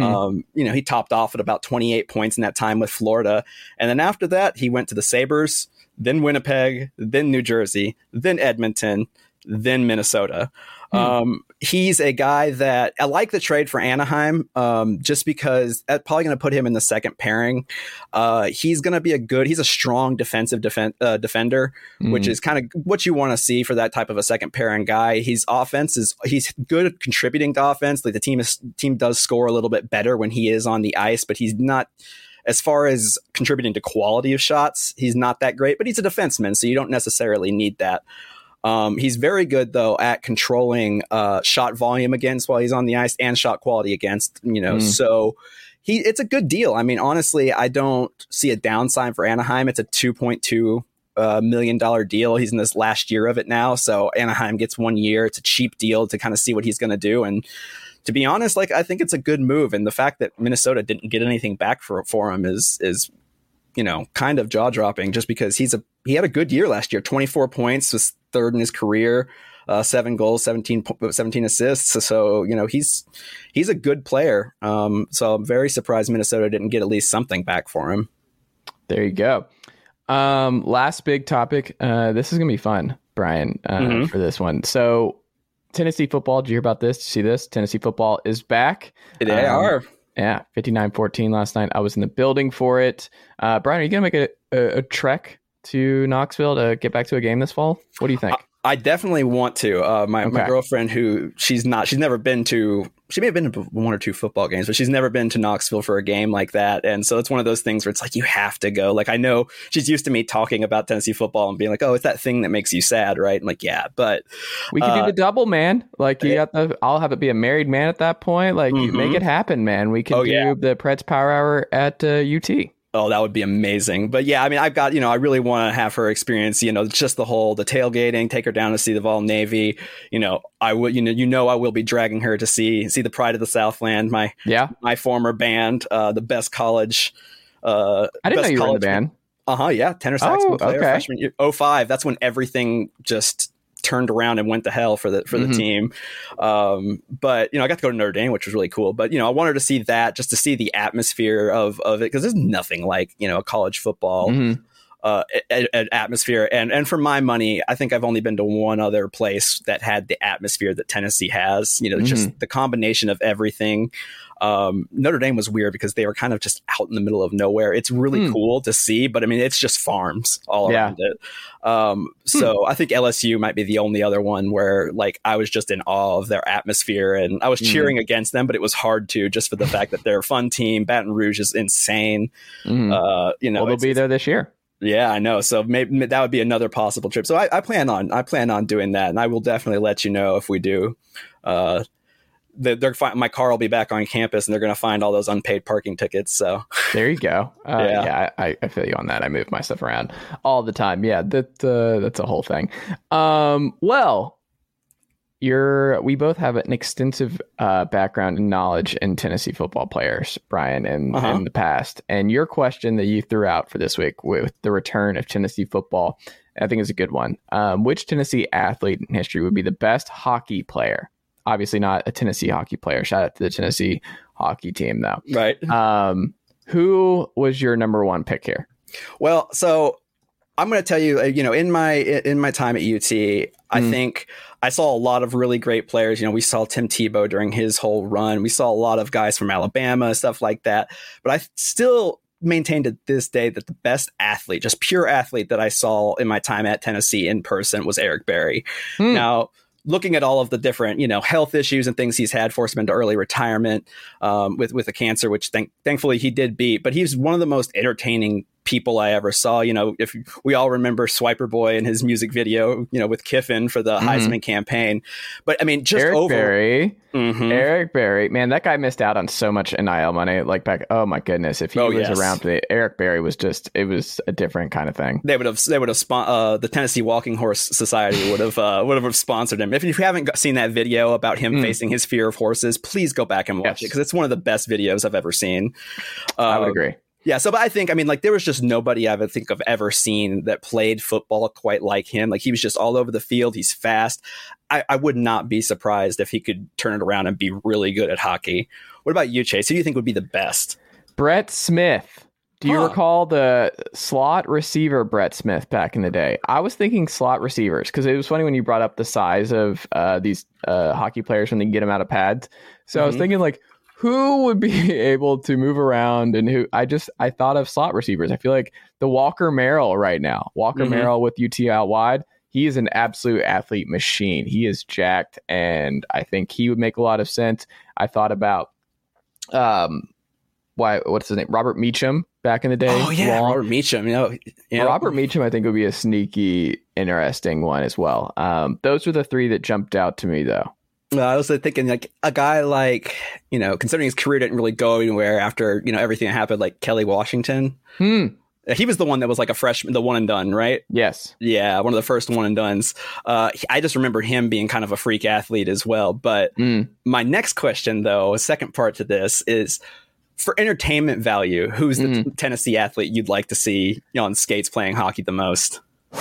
He topped off at about 28 points in that time with Florida. And then after that, he went to the Sabres, then Winnipeg, then New Jersey, then Edmonton, then Minnesota. He's a guy that I like the trade for Anaheim, just because that's probably going to put him in the second pairing. He's going to be he's a strong defensive defender, which is kind of what you want to see for that type of a second pairing guy. He's good at contributing to offense. Like, the team does score a little bit better when he is on the ice, but he's not, as far as contributing to quality of shots, he's not that great, but he's a defenseman, so you don't necessarily need that. He's very good, though, at controlling shot volume against while he's on the ice and shot quality against, so it's a good deal. I mean, honestly, I don't see a downside for Anaheim. It's a $2.2 million deal. He's in this last year of it now. So Anaheim gets 1 year. It's a cheap deal to kind of see what he's going to do. And to be honest, like, I think it's a good move. And the fact that Minnesota didn't get anything back for him is kind of jaw dropping, just because he had a good year last year. 24 points, was third in his career, 7 goals, 17 assists. So, he's a good player. So I'm very surprised Minnesota didn't get at least something back for him. There you go. Last big topic. This is going to be fun, Brian, for this one. So Tennessee football, did you hear about this? Did you see this? Tennessee football is back. They are. Yeah, 59-14 last night. I was in the building for it. Brian, are you going to make a trek to Knoxville to get back to a game this fall? What do you think? I definitely want to. My girlfriend, she may have been to 1 or 2 football games, but she's never been to Knoxville for a game like that. And so it's one of those things where it's like, you have to go. Like, I know she's used to me talking about Tennessee football and being like, oh, it's that thing that makes you sad, right? I'm like, yeah, but we can do the double, man. Like, I'll have it be a married man at that point. Like, make it happen, man. We can do the Preds Power Hour at UT. Oh, that would be amazing. But yeah, I mean, I've got, I really want to have her experience, just the tailgating, take her down to see the Vol Navy. I will be dragging her to see the Pride of the Southland, my former band, the best college. I didn't know you were in the band. Yeah. Tenor saxophone player, freshman year, 2005. That's when everything just turned around and went to hell for the team. But, I got to go to Notre Dame, which was really cool. But, I wanted to see that, just to see the atmosphere of it, because there's nothing like, a college football atmosphere. And for my money, I think I've only been to one other place that had the atmosphere that Tennessee has, just the combination of everything. Notre Dame was weird because they were kind of just out in the middle of nowhere. It's really cool to see, but I mean, it's just farms all around it. So I think LSU might be the only other one where, like, I was just in awe of their atmosphere, and I was cheering against them, but it was hard to, just for the fact that they're a fun team. Baton Rouge is insane. Well, they'll be there this year. Yeah, I know. So maybe that would be another possible trip. So I plan on doing that, and I will definitely let you know if we do. My car will be back on campus, and they're going to find all those unpaid parking tickets. So there you go. I feel you on that. I move my stuff around all the time. Yeah, that's a whole thing. Well, we both have an extensive background and knowledge in Tennessee football players, Brian, in the past. And your question that you threw out for this week with the return of Tennessee football, I think is a good one. Which Tennessee athlete in history would be the best hockey player? Obviously not a Tennessee hockey player. Shout out to the Tennessee hockey team, though. Right. Who was your number one pick here? Well, so I'm going to tell you, in my time at UT, I think I saw a lot of really great players. We saw Tim Tebow during his whole run. We saw a lot of guys from Alabama, stuff like that. But I still maintained to this day that the best athlete, just pure athlete, that I saw in my time at Tennessee in person was Eric Berry. Now, looking at all of the different, health issues and things he's had forced him into early retirement with a cancer, which thankfully he did beat. But he's one of the most entertaining people I ever saw. If we all remember Swiper Boy and his music video, with Kiffin for the Heisman campaign. But I mean, just Eric Berry. Mm-hmm. Eric Berry, man, that guy missed out on so much NIL money. Like back, oh my goodness, if he was around today, Eric Berry was it was a different kind of thing. They would have the Tennessee Walking Horse Society would have sponsored him. If you haven't seen that video about him facing his fear of horses, please go back and watch it, because it's one of the best videos I've ever seen. I would agree. Yeah, but I think, there was just nobody I would think I've ever seen that played football quite like him. Like, he was just all over the field. He's fast. I would not be surprised if he could turn it around and be really good at hockey. What about you, Chase? Who do you think would be the best? Brett Smith. Do you recall the slot receiver Brett Smith back in the day? I was thinking slot receivers, because it was funny when you brought up the size of these hockey players when they get them out of pads. So I was thinking, like, who would be able to move around, and I thought of slot receivers. I feel like the Walker Merrill right now. Walker Merrill with UT out wide. He is an absolute athlete machine. He is jacked, and I think he would make a lot of sense. I thought about what's his name? Robert Meacham back in the day. Oh yeah, Robert Meacham. Robert Meacham, I think, would be a sneaky, interesting one as well. Those were the three that jumped out to me, though. I was thinking, like, a guy like, considering his career didn't really go anywhere after, everything that happened, like Kelly Washington. He was the one that was like a freshman, the one and done, right? Yes. Yeah, one of the first one and dones. I just remember him being kind of a freak athlete as well. But my next question, though, a second part to this is, for entertainment value, who's the Tennessee athlete you'd like to see on skates playing hockey the most?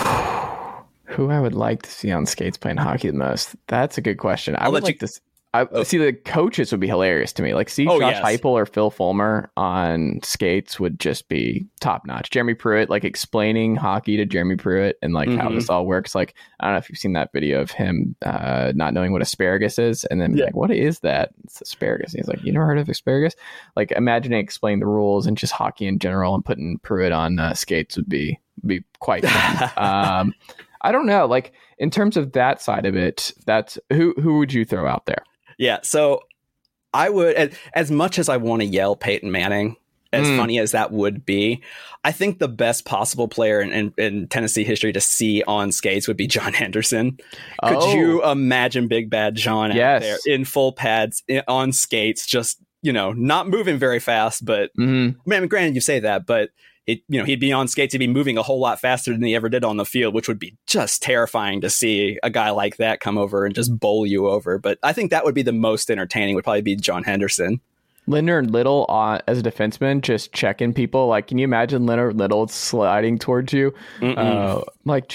Who I would like to see on skates playing hockey the most? That's a good question. I would like to see the coaches would be hilarious to me. Like, see Josh Heupel or Phil Fulmer on skates would just be top notch. Jeremy Pruitt, like, explaining hockey to Jeremy Pruitt and like how this all works. Like, I don't know if you've seen that video of him not knowing what asparagus is, and then like, what is that? It's asparagus. And he's like, you never heard of asparagus? Like, imagining explaining the rules and just hockey in general, and putting Pruitt on skates would be quite fun. I don't know. Like, in terms of that side of it, that's who would you throw out there? Yeah, so I would, as much as I want to yell Peyton Manning, as funny as that would be, I think the best possible player in Tennessee history to see on skates would be John Henderson. Could you imagine Big Bad John out there in full pads on skates, just, not moving very fast, but I mean, granted, you say that, but he'd be on skates, he'd be moving a whole lot faster than he ever did on the field, which would be just terrifying to see a guy like that come over and just bowl you over. But I think that would be the most entertaining, would probably be John Henderson. Leonard Little as a defenseman, just checking people. Like, can you imagine Leonard Little sliding towards you? Oh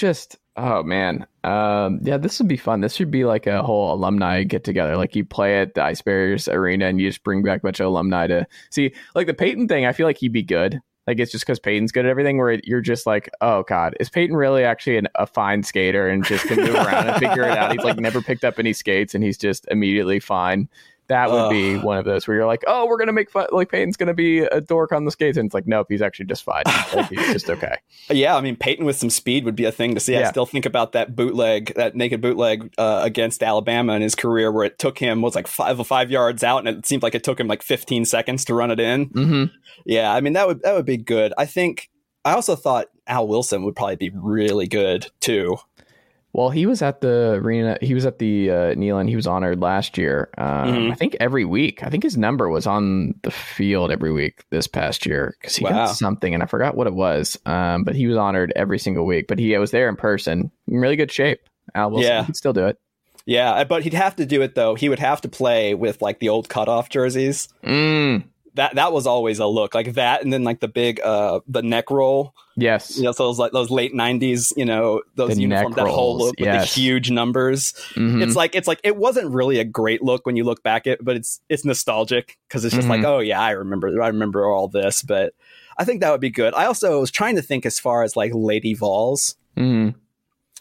man. This would be fun. This should be like a whole alumni get together. Like, you play at the Ice Barriers Arena and you just bring back a bunch of alumni to see. Like, the Peyton thing, I feel like he'd be good. Like, it's just because Peyton's good at everything, where you're just like, oh God, is Peyton really actually a fine skater and just can move around and figure it out? He's like never picked up any skates and he's just immediately fine. That would be one of those where you're like, oh, we're going to make fun. Like, Peyton's going to be a dork on the skates. And it's like, nope, he's actually just fine. Like, he's just okay. Yeah. I mean, Peyton with some speed would be a thing to see. Yeah. I still think about that naked bootleg against Alabama in his career, where it took him, 5 yards out. And it seemed like it took him like 15 seconds to run it in. Yeah. I mean, that would be good. I also thought Al Wilson would probably be really good too. Well, he was at the arena. He was at the Neyland. He was honored last year. I think every week. I think his number was on the field every week this past year, because he got something, and I forgot what it was. But he was honored every single week. But he was there in person, in really good shape. Al Wilson, he could still do it. Yeah, but he'd have to do it though. He would have to play with like the old cutoff jerseys. That was always a look like that, and then like the big the neck roll. Yes, so those late 90s, those uniforms, that whole look with the huge numbers. It's like it wasn't really a great look when you look back at it, but it's nostalgic, because it's just like, oh yeah, I remember all this. But I think that would be good. I also was trying to think as far as like Lady Vols.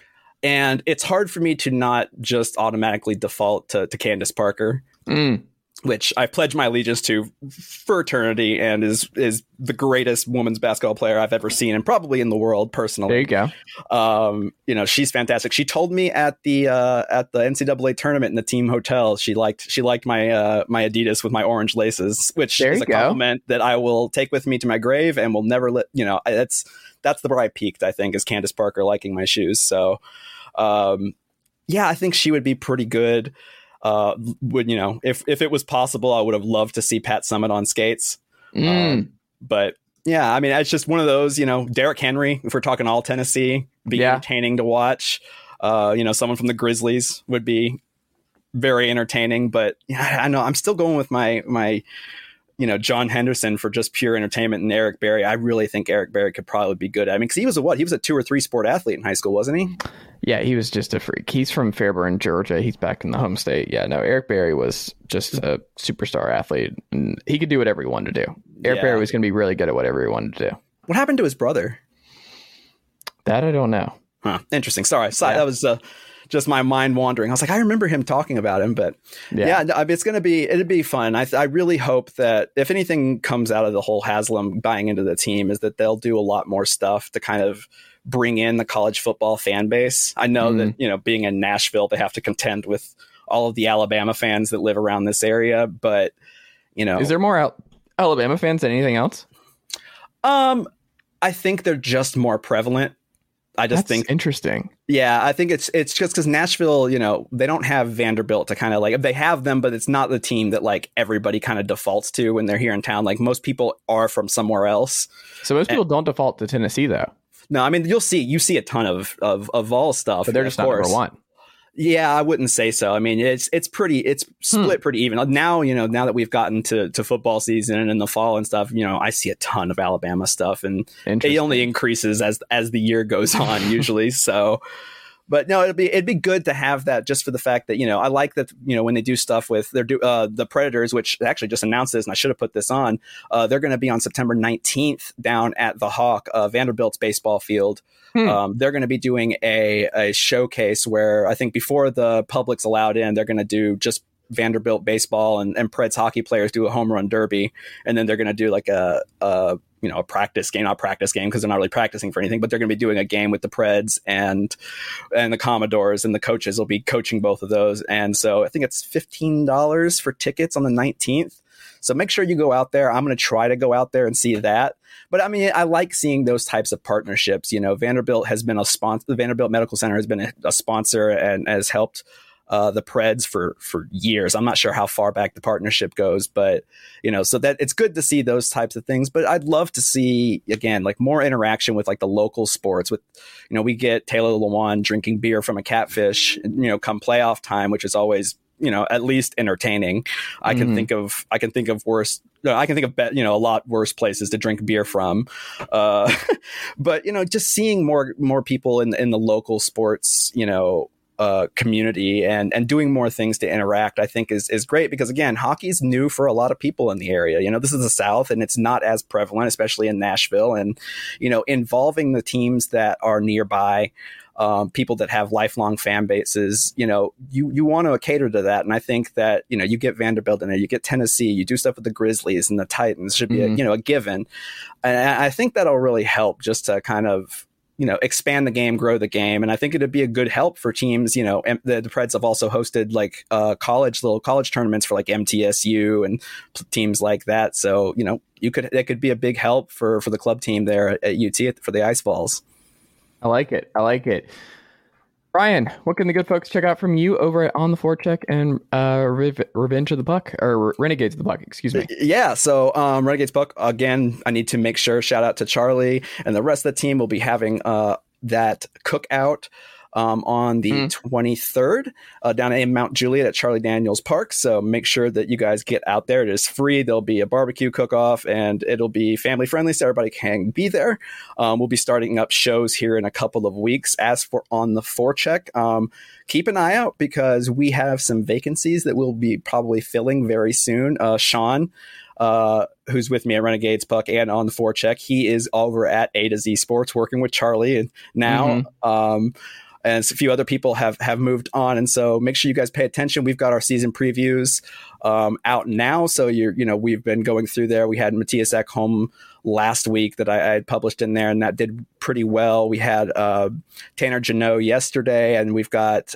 And it's hard for me to not just automatically default to Candace Parker. which I pledge my allegiance to for eternity, and is the greatest women's basketball player I've ever seen, and probably in the world personally. There you go. She's fantastic. She told me at the NCAA tournament in the team hotel, she liked my my Adidas with my orange laces, which is a compliment that I will take with me to my grave and will never let, that's where I peaked, I think, is Candace Parker liking my shoes. So, I think she would be pretty good. If it was possible, I would have loved to see Pat Summitt on skates. But yeah, I mean, it's just one of those, Derrick Henry, if we're talking all Tennessee, be entertaining to watch. Someone from the Grizzlies would be very entertaining, but I know I'm still going with my John Henderson for just pure entertainment, and Eric Berry. I really think Eric Berry could probably be good. I mean, because he was a 2 or 3 sport athlete in high school, wasn't he? Yeah, he was just a freak. He's from Fairburn, Georgia. He's back in the home state. Yeah, no, Eric Berry was just a superstar athlete, and he could do whatever he wanted to do. Eric Berry was going to be really good at whatever he wanted to do. What happened to his brother? That I don't know. Huh. Interesting. Sorry. That was just my mind wandering. I was like, I remember him talking about him, but it'd be fun. I really hope that if anything comes out of the whole Haslam buying into the team is that they'll do a lot more stuff to kind of bring in the college football fan base. I know that, being in Nashville, they have to contend with all of the Alabama fans that live around this area, but is there more Alabama fans than anything else? I think they're just more prevalent. That's think interesting. Yeah, I think it's just because Nashville, they don't have Vanderbilt to kind of like, they have them, but it's not the team that like everybody kind of defaults to when they're here in town. Like most people are from somewhere else. So most people don't default to Tennessee though. No, I mean, you see a ton of Vol stuff, but they're just not number one. Yeah, I wouldn't say so. I mean, it's split pretty even. Now, now that we've gotten to football season and in the fall and stuff, I see a ton of Alabama stuff, and it only increases as the year goes on usually. So, but no, it'd be good to have that just for the fact that, I like that, when they do stuff with the Predators, which actually just announced this, and I should have put this on, they're going to be on September 19th down at the Hawk, Vanderbilt's baseball field. They're going to be doing a showcase where I think before the public's allowed in, they're going to do just Vanderbilt baseball and Preds hockey players do a home run derby. And then they're going to do like a practice game, not practice game because they're not really practicing for anything, but they're going to be doing a game with the Preds and the Commodores, and the coaches will be coaching both of those. And so I think it's $15 for tickets on the 19th. So make sure you go out there. I'm going to try to go out there and see that. But I mean, I like seeing those types of partnerships. Vanderbilt has been a sponsor. The Vanderbilt Medical Center has been a sponsor and has helped the Preds for years. I'm not sure how far back the partnership goes, but so that it's good to see those types of things. But I'd love to see, again, like more interaction with like the local sports. With we get Taylor Lewan drinking beer from a catfish, come playoff time, which is always at least entertaining. I can think of worse. I can think of a lot worse places to drink beer from. But just seeing more people in the local sports, community and doing more things to interact, I think is great, because again, hockey's new for a lot of people in the area. This is the South and it's not as prevalent, especially in Nashville, and, involving the teams that are nearby, people that have lifelong fan bases, you want to cater to that. And I think that, you get Vanderbilt in there, you get Tennessee, you do stuff with the Grizzlies and the Titans, should be a given. And I think that'll really help just to kind of, expand the game, grow the game. And I think it'd be a good help for teams. The Preds have also hosted like little college tournaments for like MTSU and teams like that. So, that could be a big help for the club team there at UT for the Ice Balls. I like it. Ryan, what can the good folks check out from you over at On the Forecheck and Revenge of the Puck, or Renegades of the Puck, excuse me? Yeah, so Renegades Puck, again, I need to make sure, shout out to Charlie and the rest of the team. Will be having that cookout on the 23rd down in Mount Juliet at Charlie Daniels Park. So make sure that you guys get out there. It is free. There'll be a barbecue cook-off, and it'll be family friendly, so everybody can be there. We'll be starting up shows here in a couple of weeks. As for On the Forecheck, keep an eye out because we have some vacancies that we'll be probably filling very soon. Sean, who's with me at Renegades Puck and On the Forecheck, he is over at A to Z Sports working with Charlie and now. and a few other people have moved on. And so make sure you guys pay attention. We've got our season previews out now. So we've been going through there. We had Matthias Ekholm last week that I had published in there, and that did pretty well. We had Tanner Jeannot yesterday, and we've got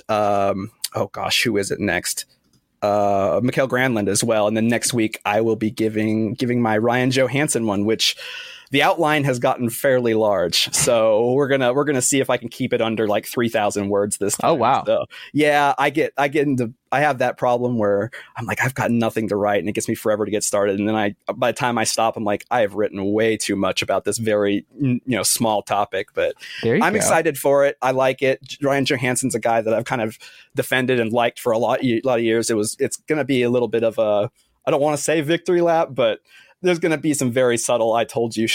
who is it next? Mikael Granlund as well. And then next week I will be giving my Ryan Johansson one, which the outline has gotten fairly large. So we're gonna see if I can keep it under like 3,000 words this time. Oh wow. So, yeah, I have that problem where I'm like, I've got nothing to write, and it gets me forever to get started. And then by the time I stop, I'm like, I have written way too much about this very small topic. But I'm excited for it. I like it. Ryan Johansson's a guy that I've kind of defended and liked for a lot of years. It's going to be a little bit of a, I don't want to say victory lap, but there's going to be some very subtle I told you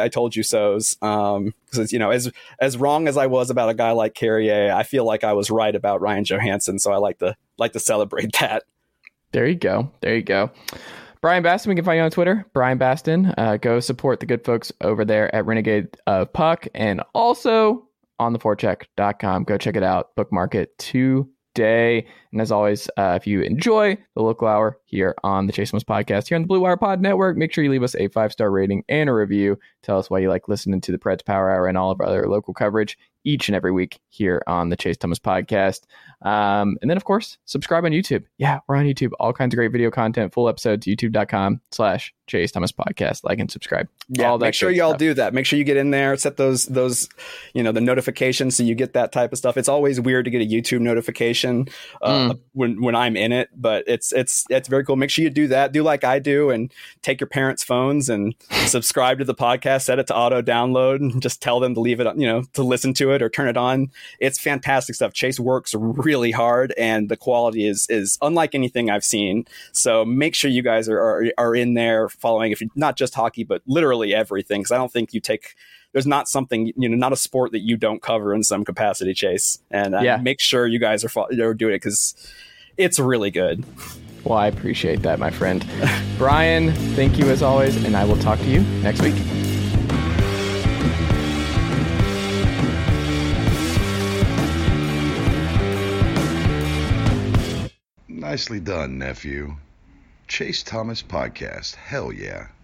so's. Because as wrong as I was about a guy like Carrier, I feel like I was right about Ryan Johansson. So I like to celebrate that. There you go. Brian Baston, we can find you on Twitter. Brian Baston. Go support the good folks over there at Renegade Puck, and also on theforecheck.com. Go check it out. Bookmark it today. And as always, if you enjoy the local hour here on the Chase Thomas podcast here on the Blue Wire Pod Network, make sure you leave us a 5-star rating and a review. Tell us why you like listening to the Preds Power Hour and all of our other local coverage each and every week here on the Chase Thomas podcast. And then, of course, subscribe on YouTube. Yeah, we're on YouTube. All kinds of great video content, full episodes, youtube.com/Chase Thomas podcast. Like and subscribe. Yeah, all that make sure y'all do that. Make sure you get in there, set those the notifications so you get that type of stuff. It's always weird to get a YouTube notification when I'm in it, but it's very cool. Make sure you do that. Do like I do and take your parents' phones and subscribe to the podcast, set it to auto download, and just tell them to leave it, to listen to it or turn it on. It's fantastic stuff. Chase works really hard, and the quality is unlike anything I've seen. So make sure you guys are in there following, if you're not just hockey, but literally everything. Because I don't think there's not something, not a sport that you don't cover in some capacity, Chase. And make sure you guys are doing it, because it's really good. Well, I appreciate that, my friend. Brian, thank you as always, and I will talk to you next week. Nicely done, nephew. Chase Thomas Podcast. Hell yeah.